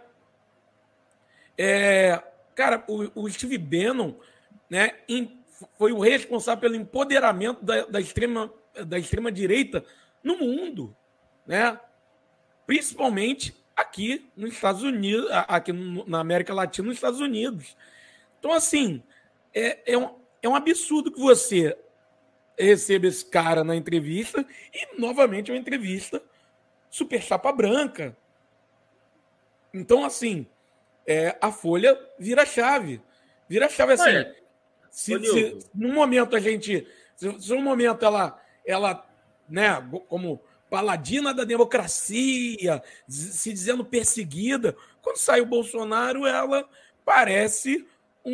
Cara, o Steve Bannon, né, foi o responsável pelo empoderamento da extrema-direita no mundo, né? Principalmente aqui nos Estados Unidos, aqui na América Latina, nos Estados Unidos. Então, assim, é um absurdo que você receba esse cara na entrevista e, novamente, uma entrevista super chapa branca. Então, assim, a Folha vira chave. Vira chave, assim. Olha, se num momento se um momento ela, né, como paladina da democracia, se dizendo perseguida, quando sai o Bolsonaro, ela parece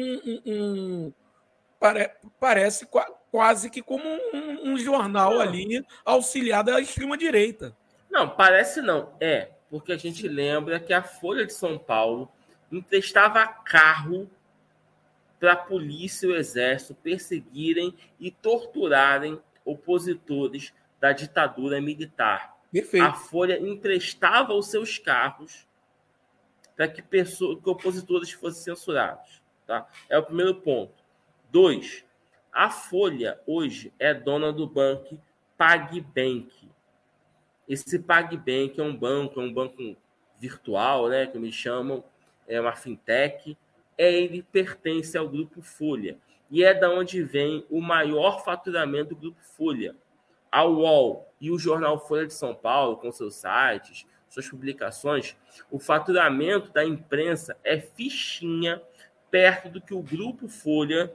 parece quase que como um jornal ali auxiliar da extrema-direita. Não, parece não. Porque a gente lembra que a Folha de São Paulo emprestava carro para a polícia e o exército perseguirem e torturarem opositores da ditadura militar. Perfeito. A Folha emprestava os seus carros para que opositores fossem censurados. Tá? É o primeiro ponto. 2. A Folha hoje é dona do banco PagBank. Esse PagBank é um banco virtual, né, que me chamam, é uma fintech. Ele pertence ao Grupo Folha e é da onde vem o maior faturamento do Grupo Folha. A UOL e o jornal Folha de São Paulo, com seus sites, suas publicações, o faturamento da imprensa é fichinha perto do que o Grupo Folha,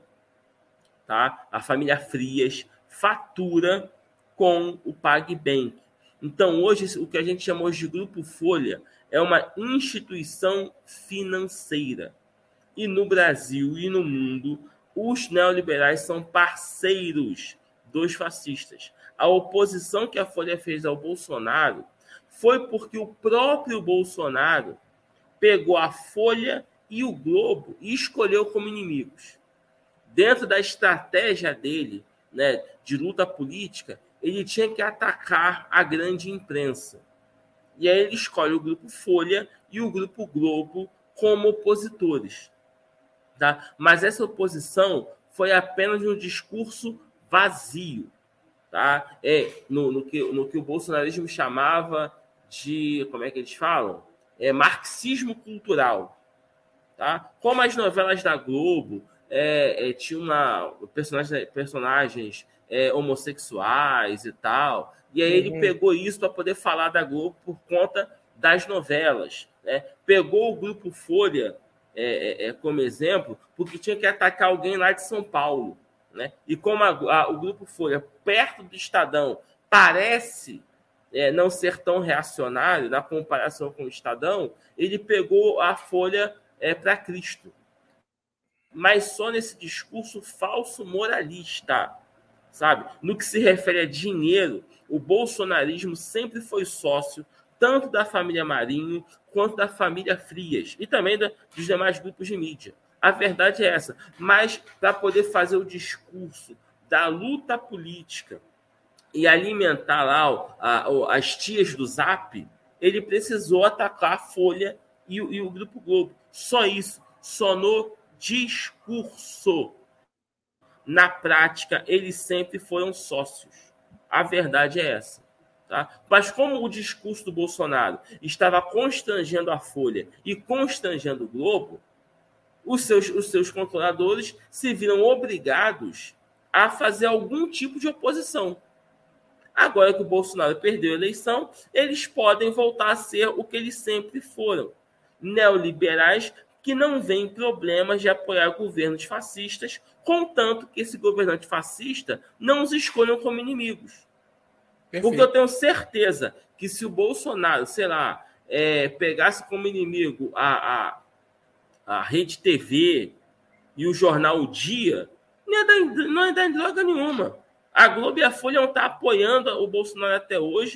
tá? A família Frias, fatura com o PagBank. Então, hoje, o que a gente chama hoje de Grupo Folha é uma instituição financeira. E no Brasil e no mundo, os neoliberais são parceiros dos fascistas. A oposição que a Folha fez ao Bolsonaro foi porque o próprio Bolsonaro pegou a Folha e o Globo e escolheu como inimigos. Dentro da estratégia dele, né, de luta política, ele tinha que atacar a grande imprensa. E aí ele escolhe o Grupo Folha e o Grupo Globo como opositores. Tá? Mas essa oposição foi apenas um discurso vazio. Tá? No que o bolsonarismo chamava de, como é que eles falam? Marxismo cultural. Tá? Como as novelas da Globo tinham personagens homossexuais e tal. E aí ele pegou isso para poder falar da Globo por conta das novelas, né? Pegou o Grupo Folha como exemplo, porque tinha que atacar alguém lá de São Paulo, né? E como o Grupo Folha, perto do Estadão, parece não ser tão reacionário na comparação com o Estadão, ele pegou a Folha para Cristo. Mas só nesse discurso falso moralista, sabe? No que se refere a dinheiro, o bolsonarismo sempre foi sócio tanto da família Marinho quanto da família Frias e também dos demais grupos de mídia. A verdade é essa. Mas para poder fazer o discurso da luta política e alimentar lá as tias do Zap, ele precisou atacar a Folha e o Grupo Globo. Só isso. Só no discurso. Na prática, eles sempre foram sócios. A verdade é essa. Tá? Mas como o discurso do Bolsonaro estava constrangendo a Folha e constrangendo o Globo, os seus controladores se viram obrigados a fazer algum tipo de oposição. Agora que o Bolsonaro perdeu a eleição, eles podem voltar a ser o que eles sempre foram. Neoliberais que não veem problemas de apoiar governos fascistas, contanto que esse governante fascista não os escolham como inimigos. Perfeito. Porque eu tenho certeza que se o Bolsonaro, sei lá, pegasse como inimigo a Rede TV e o jornal O Dia, não ia dar em droga nenhuma. A Globo e a Folha não estão apoiando o Bolsonaro até hoje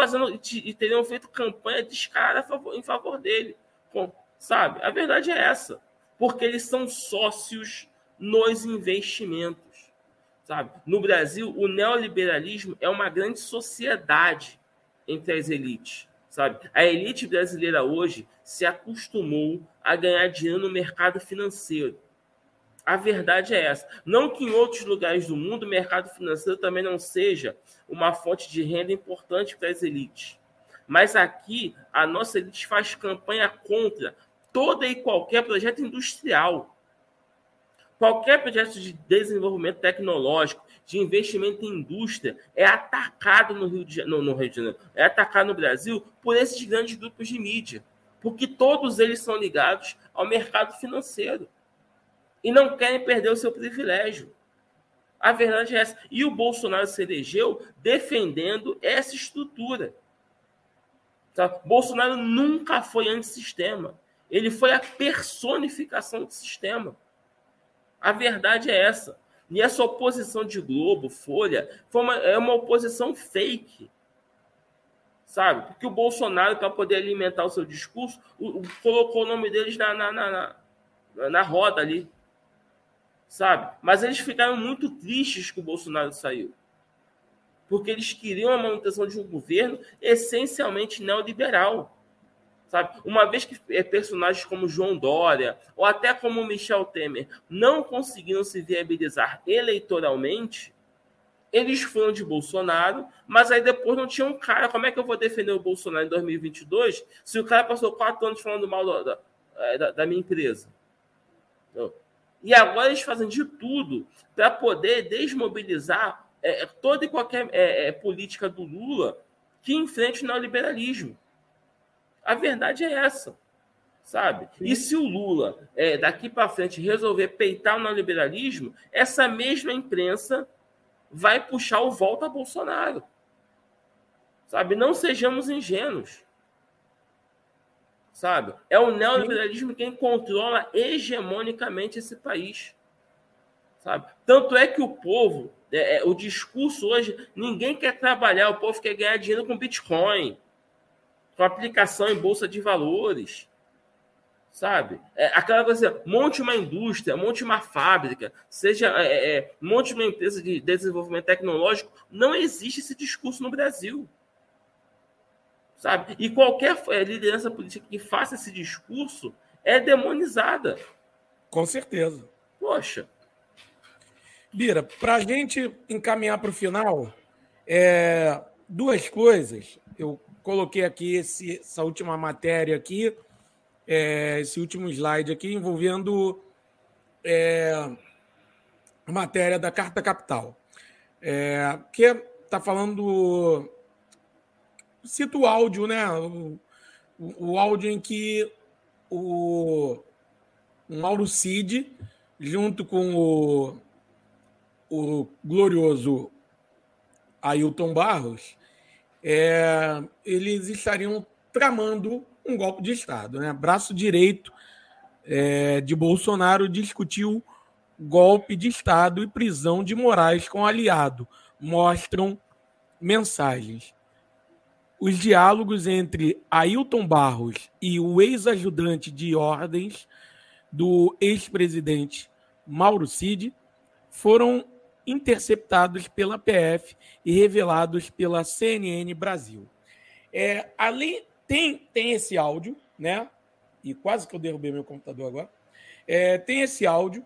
e teriam feito campanha descarada em favor dele. Sabe? A verdade é essa. Porque eles são sócios nos investimentos. Sabe? No Brasil, o neoliberalismo é uma grande sociedade entre as elites. Sabe? A elite brasileira hoje se acostumou a ganhar dinheiro no mercado financeiro. A verdade é essa. Não que em outros lugares do mundo o mercado financeiro também não seja uma fonte de renda importante para as elites. Mas aqui, a nossa elite faz campanha contra todo e qualquer projeto industrial. Qualquer projeto de desenvolvimento tecnológico, de investimento em indústria, é atacado no Rio de Janeiro, é atacado no Brasil por esses grandes grupos de mídia. Porque todos eles são ligados ao mercado financeiro. E não querem perder o seu privilégio. A verdade é essa. E o Bolsonaro se elegeu defendendo essa estrutura. Tá? Bolsonaro nunca foi antissistema. Ele foi a personificação do sistema. A verdade é essa. E essa oposição de Globo, Folha, é uma oposição fake. Sabe? Porque o Bolsonaro, para poder alimentar o seu discurso, colocou o nome deles na roda ali. Sabe? Mas eles ficaram muito tristes que o Bolsonaro saiu. Porque eles queriam a manutenção de um governo essencialmente neoliberal. Sabe? Uma vez que personagens como João Dória ou até como Michel Temer não conseguiram se viabilizar eleitoralmente, eles foram de Bolsonaro, mas aí depois não tinha um cara. Como é que eu vou defender o Bolsonaro em 2022 se o cara passou 4 anos falando mal da minha empresa? Então, e agora eles fazem de tudo para poder desmobilizar toda e qualquer política do Lula que enfrente o neoliberalismo. A verdade é essa, sabe? E se o Lula, daqui para frente, resolver peitar o neoliberalismo, essa mesma imprensa vai puxar o volta a Bolsonaro. Sabe? Não sejamos ingênuos. Sabe? É o neoliberalismo quem controla hegemonicamente esse país. Sabe? Tanto é que o povo, o discurso hoje, ninguém quer trabalhar, o povo quer ganhar dinheiro com Bitcoin, com aplicação em bolsa de valores, sabe? Aquela coisa, monte uma indústria, monte uma fábrica, monte uma empresa de desenvolvimento tecnológico. Não existe esse discurso no Brasil, sabe? E qualquer liderança política que faça esse discurso é demonizada. Com certeza. Poxa. Bira, para a gente encaminhar para o final, duas coisas. Eu coloquei aqui essa última matéria aqui, esse último slide aqui, envolvendo a matéria da Carta Capital. que está falando... Cita o áudio, né? O áudio em que o Mauro Cid, junto com o glorioso Ailton Barros, eles estariam tramando um golpe de Estado, né? Braço direito de Bolsonaro discutiu golpe de Estado e prisão de Moraes com aliado. Mostram mensagens. Os diálogos entre Ailton Barros e o ex-ajudante de ordens do ex-presidente Mauro Cid foram interceptados pela PF e revelados pela CNN Brasil. Ali tem esse áudio, né? E quase que eu derrubei meu computador agora. Tem esse áudio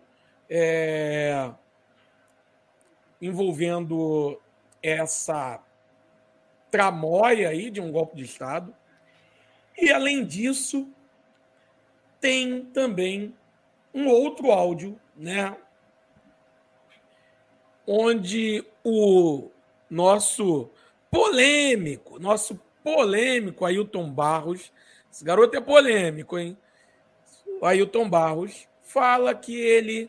envolvendo essa tramóia aí de um golpe de Estado. E, além disso, tem também um outro áudio, né? Onde o nosso polêmico Ailton Barros, esse garoto é polêmico, hein? O Ailton Barros fala que ele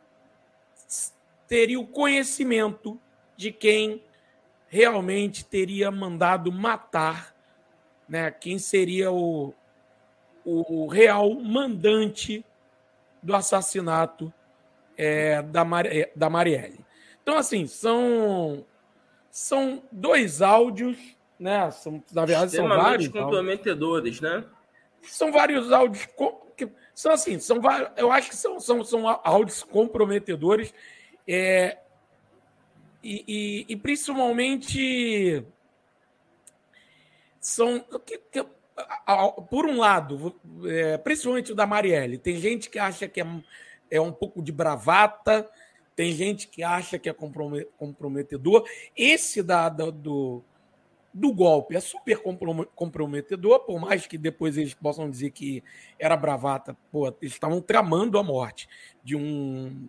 teria o conhecimento de quem realmente teria mandado matar, né? Quem seria o real mandante do assassinato da Marielle. Então, assim, são 2 áudios, né? Na verdade, são vários comprometedores, áudios, né? São vários áudios que são assim, eu acho que são áudios comprometedores. E principalmente são por um lado, principalmente o da Marielle, tem gente que acha que é um pouco de bravata, tem gente que acha que é comprometedor. Esse do golpe é super comprometedor, por mais que depois eles possam dizer que era bravata. Eles estavam tramando a morte de um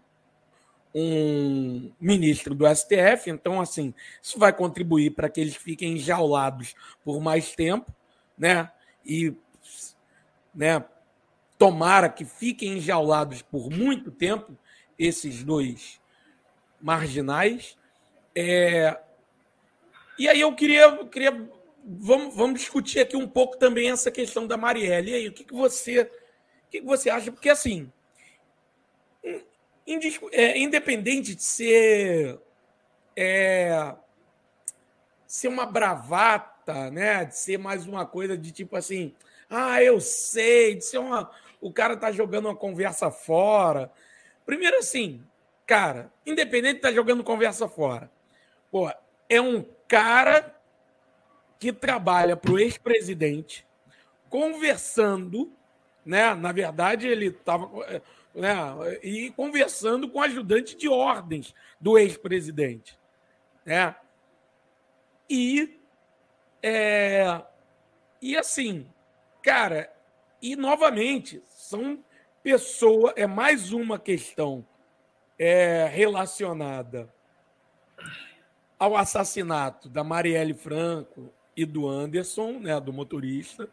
ministro do STF, então, assim, isso vai contribuir para que eles fiquem enjaulados por mais tempo, né? E, né, tomara que fiquem enjaulados por muito tempo esses 2 marginais. E aí eu queria vamos discutir aqui um pouco também essa questão da Marielle. E aí, o que você acha? Porque, assim, independente de ser uma bravata, né? De ser mais uma coisa de tipo assim, eu sei, de ser o cara tá jogando uma conversa fora. Primeiro, assim, cara, independente de tá jogando conversa fora, é um cara que trabalha para o ex-presidente conversando, né? Na verdade, ele estava... né, e conversando com o ajudante de ordens do ex-presidente, né? E assim, cara, e novamente são pessoas, mais uma questão relacionada ao assassinato da Marielle Franco e do Anderson, né, do motorista,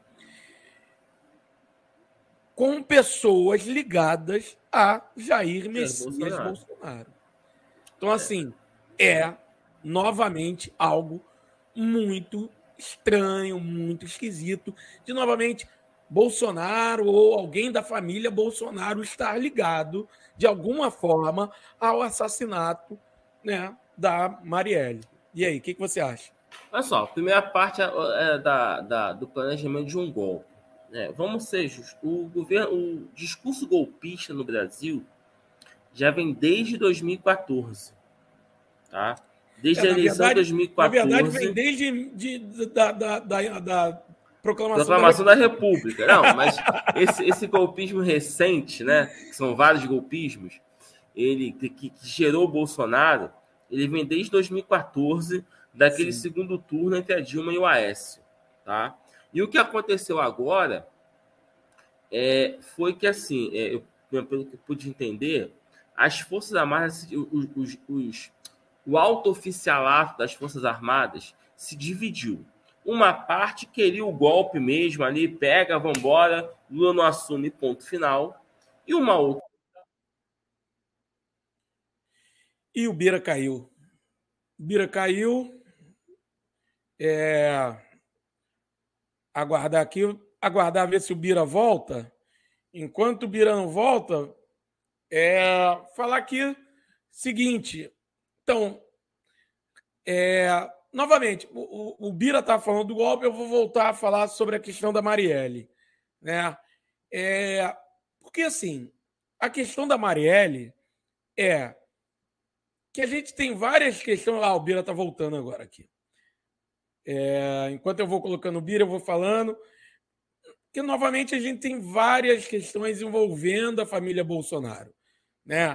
com pessoas ligadas a Jair Messias Bolsonaro. Então, assim, novamente algo muito estranho, muito esquisito, de novamente Bolsonaro ou alguém da família Bolsonaro estar ligado, de alguma forma, ao assassinato, né, da Marielle. E aí, o que você acha? Olha só, a primeira parte do planejamento de um golpe. Vamos ser justos. O discurso golpista no Brasil já vem desde 2014. Tá? Desde a eleição de 2014. Na verdade, vem desde da Proclamação da República. Não, mas esse golpismo recente, né, que são vários golpismos, ele que gerou o Bolsonaro, ele vem desde 2014, daquele segundo turno entre a Dilma e o Aécio. Tá? E o que aconteceu agora foi que, assim, pelo que eu pude entender, as Forças Armadas, o alto oficialato das Forças Armadas se dividiu. Uma parte queria o golpe mesmo ali, pega, vambora, Lula não assume, ponto final. E uma outra. E o Bira caiu. O Bira caiu. Aguardar ver se o Bira volta. Enquanto o Bira não volta, falar aqui seguinte. Então, novamente, o Bira está falando do golpe, eu vou voltar a falar sobre a questão da Marielle. Né? Porque, assim, a questão da Marielle é que a gente tem várias questões. O Bira está voltando agora aqui. Enquanto eu vou colocando o Bira, eu vou falando. Que, novamente, a gente tem várias questões envolvendo a família Bolsonaro. Né?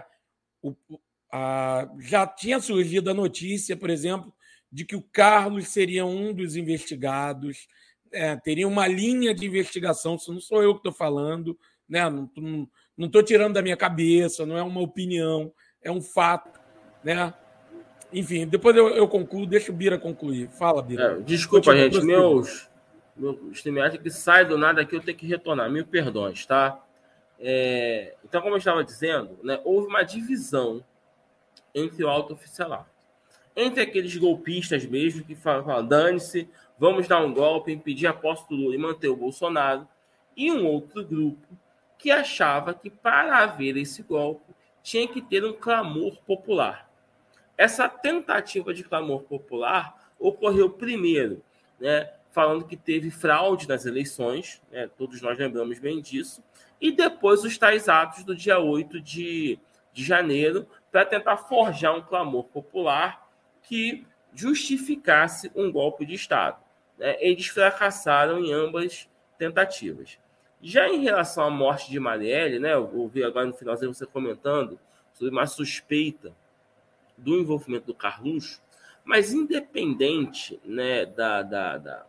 Já tinha surgido a notícia, por exemplo, de que o Carlos seria um dos investigados, teria uma linha de investigação, isso não sou eu que estou falando, né? Não estou tirando da minha cabeça, não é uma opinião, é um fato. Né? Enfim, depois eu concluo, deixa o Bira concluir. Fala, Bira. Desculpa, gente, meus estimados que sai do nada aqui, eu tenho que retornar, mil perdões, tá? Então, como eu estava dizendo, né, houve uma divisão entre o alto oficialato, entre aqueles golpistas mesmo que falam, dane-se, vamos dar um golpe, impedir a posse do Lula e manter o Bolsonaro, e um outro grupo que achava que para haver esse golpe tinha que ter um clamor popular. Essa tentativa de clamor popular ocorreu primeiro, né, falando que teve fraude nas eleições, né, todos nós lembramos bem disso, e depois os tais atos do dia 8 de janeiro, para tentar forjar um clamor popular que justificasse um golpe de Estado. Né? Eles fracassaram em ambas tentativas. Já em relação à morte de Marielle, né, eu ouvi agora no finalzinho você comentando sobre uma suspeita do envolvimento do Carluxo, mas independente, né, da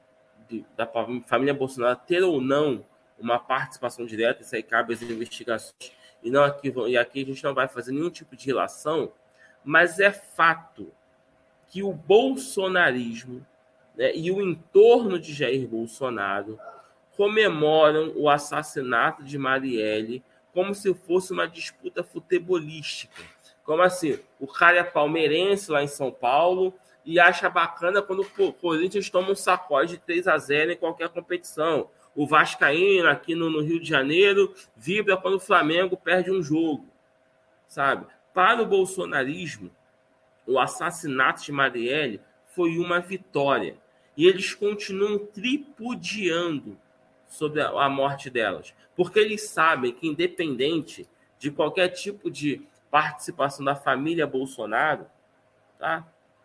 família Bolsonaro ter ou não uma participação direta, isso aí cabe às investigações, e aqui a gente não vai fazer nenhum tipo de relação, mas é fato que o bolsonarismo, né, e o entorno de Jair Bolsonaro comemoram o assassinato de Marielle como se fosse uma disputa futebolística. Como assim? O cara é palmeirense lá em São Paulo e acha bacana quando o Corinthians toma um sacode de 3-0 em qualquer competição. O vascaíno aqui no Rio de Janeiro vibra quando o Flamengo perde um jogo. Sabe? Para o bolsonarismo, o assassinato de Marielle foi uma vitória. E eles continuam tripudiando sobre a morte delas. Porque eles sabem que, independente de qualquer tipo de participação da família Bolsonaro, tá?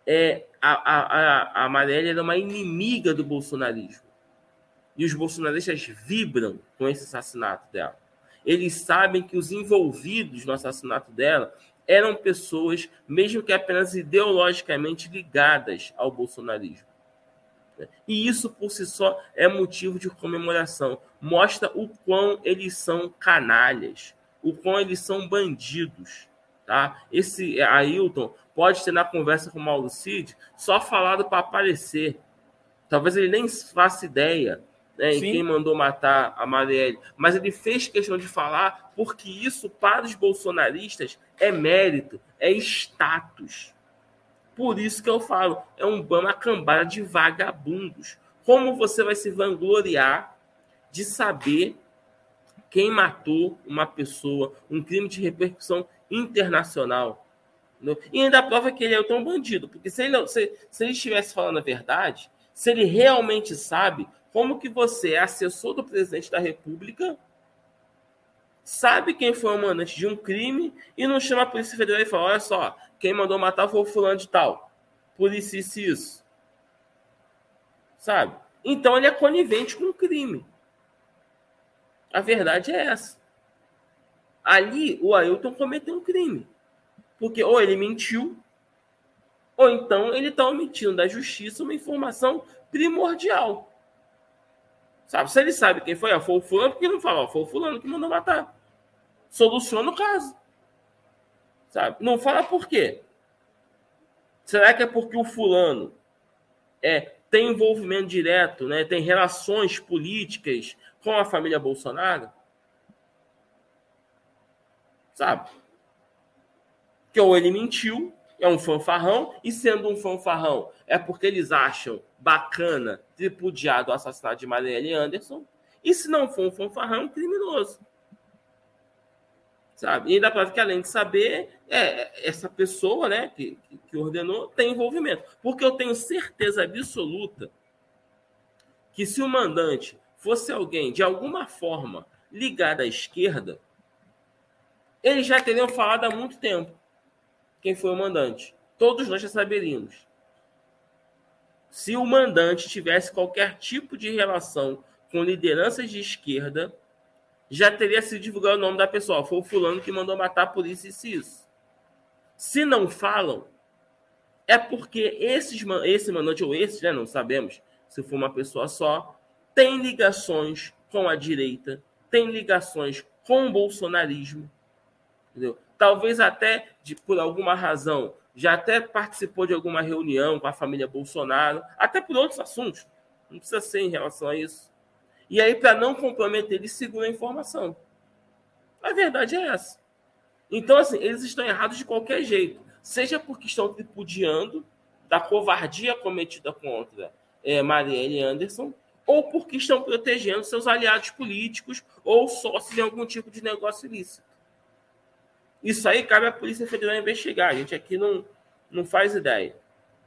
A Marielle era uma inimiga do bolsonarismo. E os bolsonaristas vibram com esse assassinato dela. Eles sabem que os envolvidos no assassinato dela eram pessoas, mesmo que apenas ideologicamente ligadas ao bolsonarismo. E isso, por si só, é motivo de comemoração. Mostra o quão eles são canalhas, o quão eles são bandidos. Tá? Esse Ailton pode ter na conversa com o Mauro Cid só falado para aparecer. Talvez ele nem faça ideia, né, em quem mandou matar a Marielle. Mas ele fez questão de falar porque isso, para os bolsonaristas, é mérito, é status. Por isso que eu falo, é uma cambada de vagabundos. Como você vai se vangloriar de saber quem matou uma pessoa, um crime de repercussão internacional? E ainda prova que ele é tão bandido, porque se ele estivesse falando a verdade, se ele realmente sabe, como que você é assessor do presidente da República, sabe quem foi o mandante de um crime e não chama a Polícia Federal e fala, olha só, quem mandou matar foi o fulano de tal, por isso. Sabe? Então ele é conivente com o crime. A verdade é essa. Ali, o Ailton cometeu um crime. Porque ou ele mentiu, ou então ele está omitindo da justiça uma informação primordial. Sabe? Se ele sabe quem foi, foi o fulano, por que não fala? Foi o fulano que mandou matar. Soluciona o caso. Sabe? Não fala por quê. Será que é porque o fulano tem envolvimento direto, né, tem relações políticas com a família Bolsonaro? Sabe? Que ou ele mentiu, é um fanfarrão, e sendo um fanfarrão, é porque eles acham bacana tripudiar o assassinato de Marielle Anderson, e se não for um fanfarrão, é um criminoso. Sabe? E ainda para que, além de saber, essa pessoa, né, que ordenou tem envolvimento. Porque eu tenho certeza absoluta que se o mandante fosse alguém, de alguma forma, ligado à esquerda, eles já teriam falado há muito tempo quem foi o mandante. Todos nós já saberíamos. Se o mandante tivesse qualquer tipo de relação com lideranças de esquerda, já teria sido divulgado o nome da pessoa. Foi o fulano que mandou matar por isso e isso. Se não falam, é porque esse mandante, ou esse, já não sabemos se for uma pessoa só, tem ligações com a direita, tem ligações com o bolsonarismo. Entendeu? Talvez até, por alguma razão, já até participou de alguma reunião com a família Bolsonaro, até por outros assuntos. Não precisa ser em relação a isso. E aí, para não comprometer, ele segura a informação. A verdade é essa. Então, assim, eles estão errados de qualquer jeito. Seja porque estão tripudiando da covardia cometida contra Marielle Anderson, ou porque estão protegendo seus aliados políticos ou sócios em algum tipo de negócio ilícito. Isso aí cabe à Polícia Federal investigar. A gente aqui não faz ideia.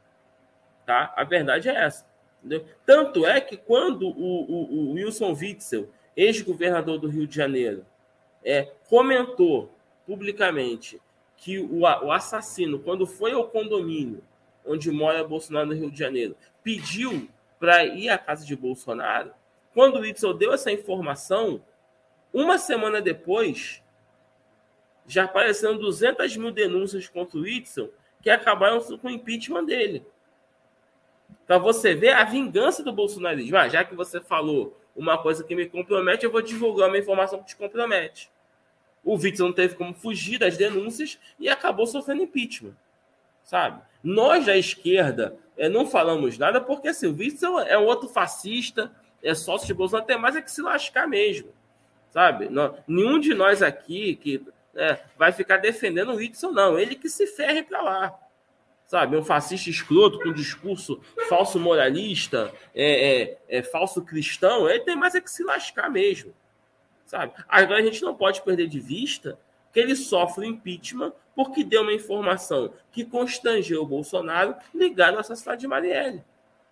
Tá? A verdade é essa. Entendeu? Tanto é que quando o Wilson Witzel, ex-governador do Rio de Janeiro, comentou publicamente que o assassino, quando foi ao condomínio onde mora Bolsonaro no Rio de Janeiro, pediu para ir à casa de Bolsonaro, quando o Witzel deu essa informação, uma semana depois, já apareceram 200 mil denúncias contra o Witzel que acabaram com o impeachment dele. Para você ver a vingança do bolsonarismo. Já que você falou uma coisa que me compromete, eu vou divulgar uma informação que te compromete. O Witzel não teve como fugir das denúncias e acabou sofrendo impeachment. Sabe? Nós da esquerda não falamos nada porque assim, o Witzel é um outro fascista, é sócio de Bolsonaro, até mais é que se lascar mesmo. Sabe? Nenhum de nós aqui que vai ficar defendendo o Witzel, não. Ele que se ferre para lá. Sabe, um fascista escroto com discurso falso moralista, falso cristão, ele tem mais que se lascar mesmo. Sabe? Agora a gente não pode perder de vista que ele sofre impeachment porque deu uma informação que constrangeu o Bolsonaro ligado ao assassinato de Marielle.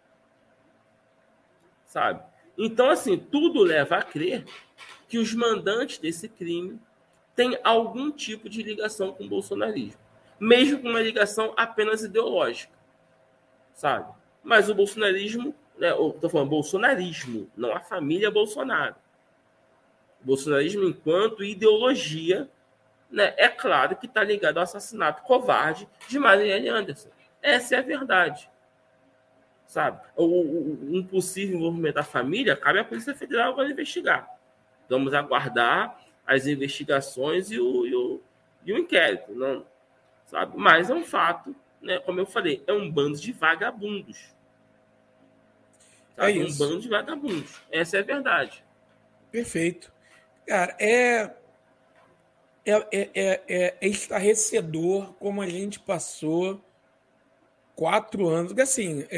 Sabe? Então, assim, tudo leva a crer que os mandantes desse crime têm algum tipo de ligação com o bolsonarismo. Mesmo com uma ligação apenas ideológica, sabe? Mas o bolsonarismo, estou falando bolsonarismo, não a família Bolsonaro. O bolsonarismo enquanto ideologia, é claro que está ligado ao assassinato covarde de Marielle Anderson. Essa é a verdade, sabe? Um possível envolvimento da família cabe à Polícia Federal agora investigar. Vamos aguardar as investigações e o inquérito, não? Sabe? Mas é um fato, como eu falei, é um bando de vagabundos. Sabe? Um bando de vagabundos. Essa é a verdade. Perfeito. Cara, é estarrecedor como a gente passou 4 anos. Assim,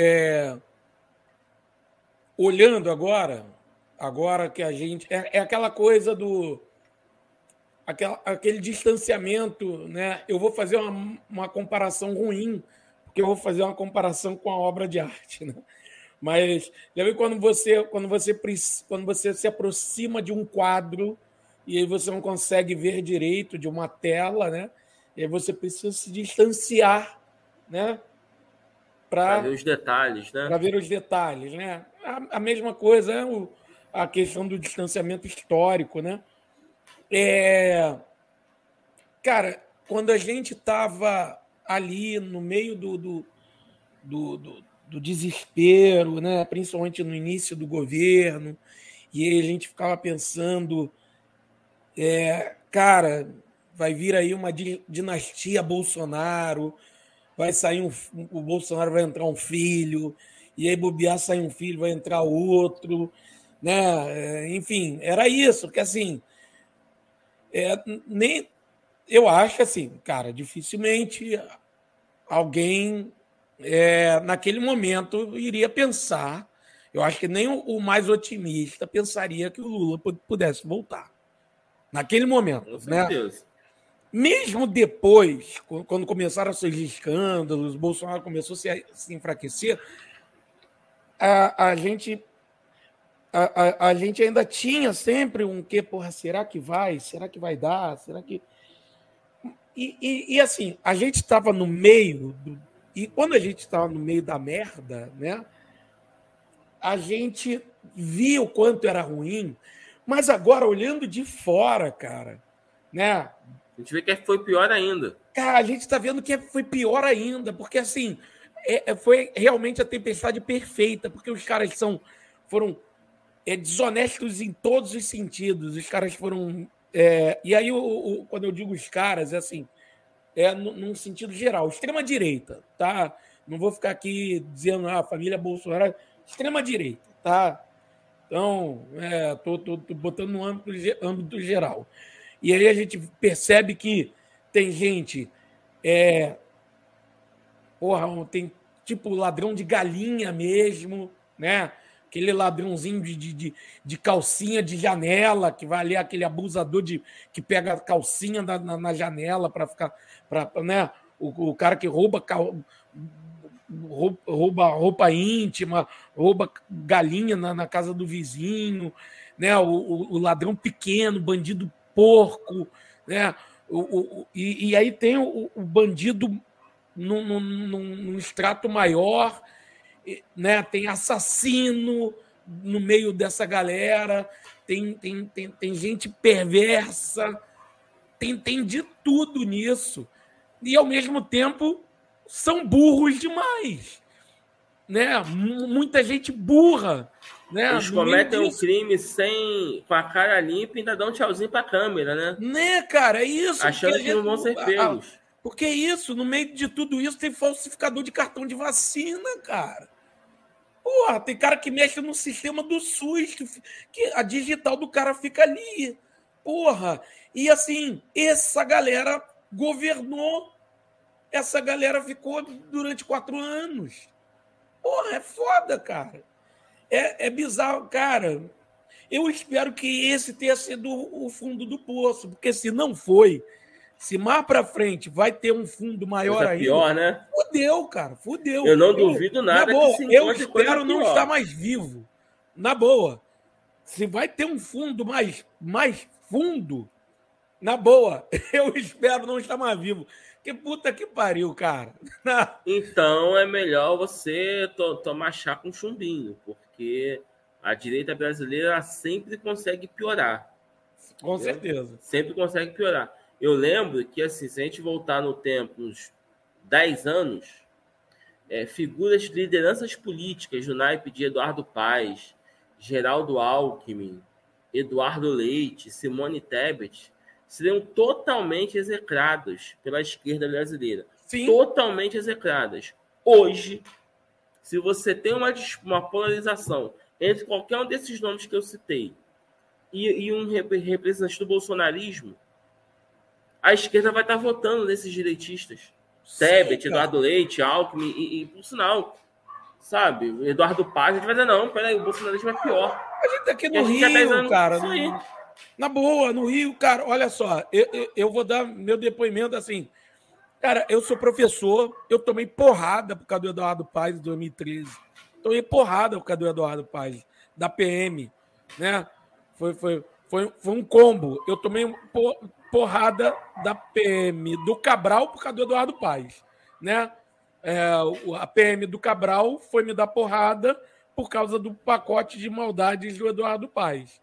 olhando agora que a gente... É aquela coisa do... Aquele distanciamento, né? Eu vou fazer uma comparação ruim, porque eu vou fazer uma comparação com a obra de arte, né? Mas já viu quando você se aproxima de um quadro e aí você não consegue ver direito de uma tela, né? E aí você precisa se distanciar, né? Para ver os detalhes, né? Para ver os detalhes, né? A mesma coisa é a questão do distanciamento histórico, né? Cara, quando a gente estava ali no meio do desespero, né? Principalmente no início do governo, e aí a gente ficava pensando, cara, vai vir aí uma dinastia Bolsonaro, vai sair o Bolsonaro vai entrar um filho, e aí bobear, sai um filho, vai entrar outro, né? Enfim, era isso, que assim, nem eu acho assim, cara, dificilmente alguém naquele momento iria pensar. Eu acho que nem o mais otimista pensaria que o Lula pudesse voltar. Naquele momento. Com certeza. Né? Mesmo depois, quando começaram a surgir escândalos, o Bolsonaro começou a se enfraquecer, a gente ainda tinha sempre um quê? Porra, será que vai? Será que vai dar? Será que... E assim, a gente estava no meio... E quando a gente estava no meio da merda, né? A gente via o quanto era ruim, mas agora, olhando de fora, cara, né? A gente vê que foi pior ainda. Cara, a gente está vendo que foi pior ainda, porque assim, foi realmente a tempestade perfeita, porque os caras foram desonestos em todos os sentidos. Os caras foram... e aí, quando eu digo os caras, é assim, num sentido geral, extrema-direita, tá? Não vou ficar aqui dizendo a família Bolsonaro... Extrema-direita, tá? Então, tô botando no âmbito geral. E aí a gente percebe que tem gente... tem tipo ladrão de galinha mesmo, né? Aquele ladrãozinho de calcinha de janela, que vai ali, aquele abusador que pega a calcinha na janela para ficar... né? O cara que rouba roupa íntima, rouba galinha na casa do vizinho, né? O ladrão pequeno, bandido porco, né? E aí tem o bandido num extrato maior, né? Tem assassino no meio dessa galera, tem gente perversa, tem de tudo nisso. E, ao mesmo tempo, são burros demais, né? Muita gente burra, né? Eles cometem um crime com a cara limpa e ainda dão um tchauzinho pra câmera, né? Né, cara? É isso. Achando que não vão ser pegos. Porque é isso, no meio de tudo isso tem falsificador de cartão de vacina, cara. Porra, tem cara que mexe no sistema do SUS, que a digital do cara fica ali. Porra, e assim, essa galera governou, essa galera ficou durante 4 anos. Porra, é foda, cara. É bizarro, cara. Eu espero que esse tenha sido o fundo do poço, porque se não foi, se mais para frente vai ter um fundo maior ainda. Pior, né? Fudeu, cara, fudeu. Eu não duvido nada. Na boa, eu espero não estar mais vivo. Na boa. Se vai ter um fundo mais fundo, na boa, eu espero não estar mais vivo. Que puta que pariu, cara. Então é melhor você tomar chá com chumbinho, porque a direita brasileira sempre consegue piorar. Com certeza. Sempre consegue piorar. Eu lembro que, assim, se a gente voltar no tempo, uns 10 anos, figuras de lideranças políticas do naipe de Eduardo Paes, Geraldo Alckmin, Eduardo Leite, Simone Tebet, seriam totalmente execradas pela esquerda brasileira. Sim. Totalmente execradas. Hoje, se você tem uma polarização entre qualquer um desses nomes que eu citei e um representante do bolsonarismo, a esquerda vai estar votando nesses direitistas. Sim, Tebet, Eduardo Leite, Alckmin e por sinal, sabe, Eduardo Paz, a gente vai dizer, não, peraí, o bolsonarismo é pior. A gente tá aqui no Rio, cara. Isso aí. Na boa, no Rio, cara, olha só, eu vou dar meu depoimento assim. Cara, eu sou professor, eu tomei porrada por causa do Eduardo Paes em 2013. Tomei porrada por causa do Eduardo Paes, da PM, né? Foi um combo. Eu tomei porrada da PM do Cabral por causa do Eduardo Paes, né? A PM do Cabral foi me dar porrada por causa do pacote de maldades do Eduardo Paes.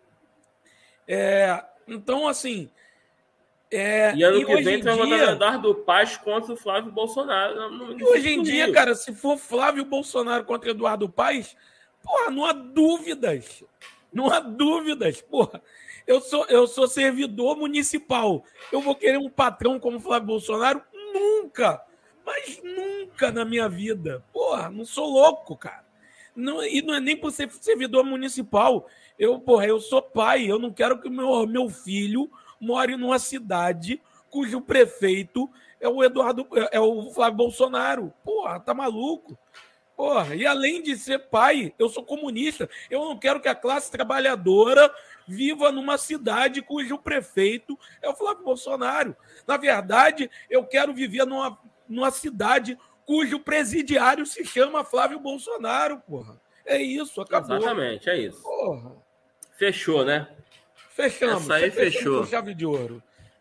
Então, assim... e ano que vem vai votar o Eduardo Paes contra o Flávio Bolsonaro. E hoje em dia, cara, se for Flávio Bolsonaro contra Eduardo Paes, porra, não há dúvidas. Não há dúvidas, porra. Eu sou servidor municipal. Eu vou querer um patrão como Flávio Bolsonaro? Nunca. Mas nunca na minha vida. Porra, não sou louco, cara. Não, e não é nem por ser servidor municipal. Eu sou pai. Eu não quero que o meu filho more numa cidade cujo prefeito é o Flávio Bolsonaro. Porra, tá maluco? Porra, e além de ser pai, eu sou comunista. Eu não quero que a classe trabalhadora viva numa cidade cujo prefeito é o Flávio Bolsonaro. Na verdade, eu quero viver numa cidade cujo presidiário se chama Flávio Bolsonaro, porra. É isso, acabou. Exatamente, é isso. Porra. Fechou, né? Fechamos. Essa aí fechou. Com chave de ouro.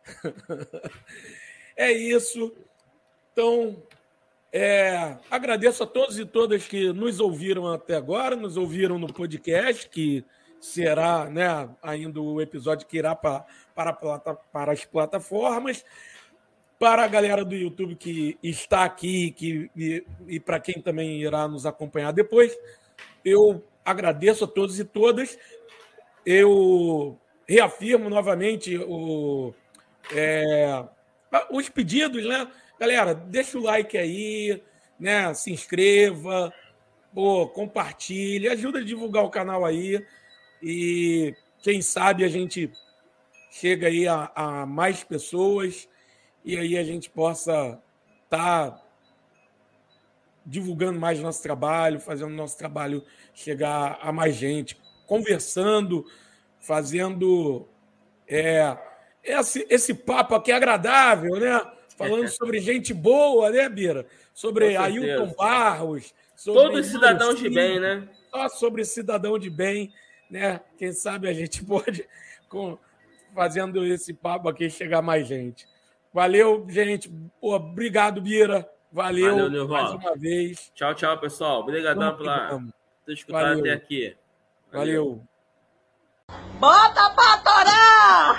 É isso. Então, agradeço a todos e todas que nos ouviram até agora, nos ouviram no podcast, que será, né, ainda o episódio que irá para as plataformas. Para a galera do YouTube que está aqui e para quem também irá nos acompanhar depois, eu agradeço a todos e todas. Eu reafirmo novamente os pedidos, né? Galera, deixa o like aí, né? Se inscreva, compartilhe, ajuda a divulgar o canal aí e quem sabe a gente chega aí a mais pessoas e aí a gente possa estar divulgando mais nosso trabalho, fazendo nosso trabalho chegar a mais gente, conversando, fazendo esse papo aqui agradável, né? Falando sobre gente boa, né, Bira? Sobre Ailton Barros. Sobre todos cidadãos de bem, né? Só sobre cidadão de bem, né? Quem sabe a gente pode, fazendo esse papo aqui, chegar mais gente. Valeu, gente. Obrigado, Bira. Valeu mais uma vez. Tchau, tchau, pessoal. Obrigadão por ter escutado até aqui. Valeu. Bota pra torar!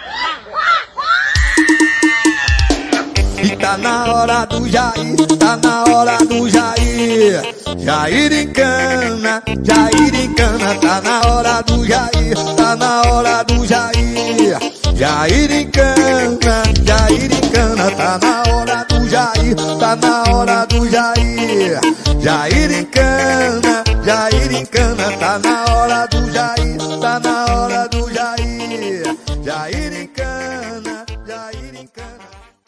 E tá na hora do Jair, tá na hora do Jair. Jair encana, tá na hora do Jair, tá na hora do Jair. Jair encana, tá na hora do Jair, tá na hora do Jair. Jair encana, tá na hora do Jair, tá na hora do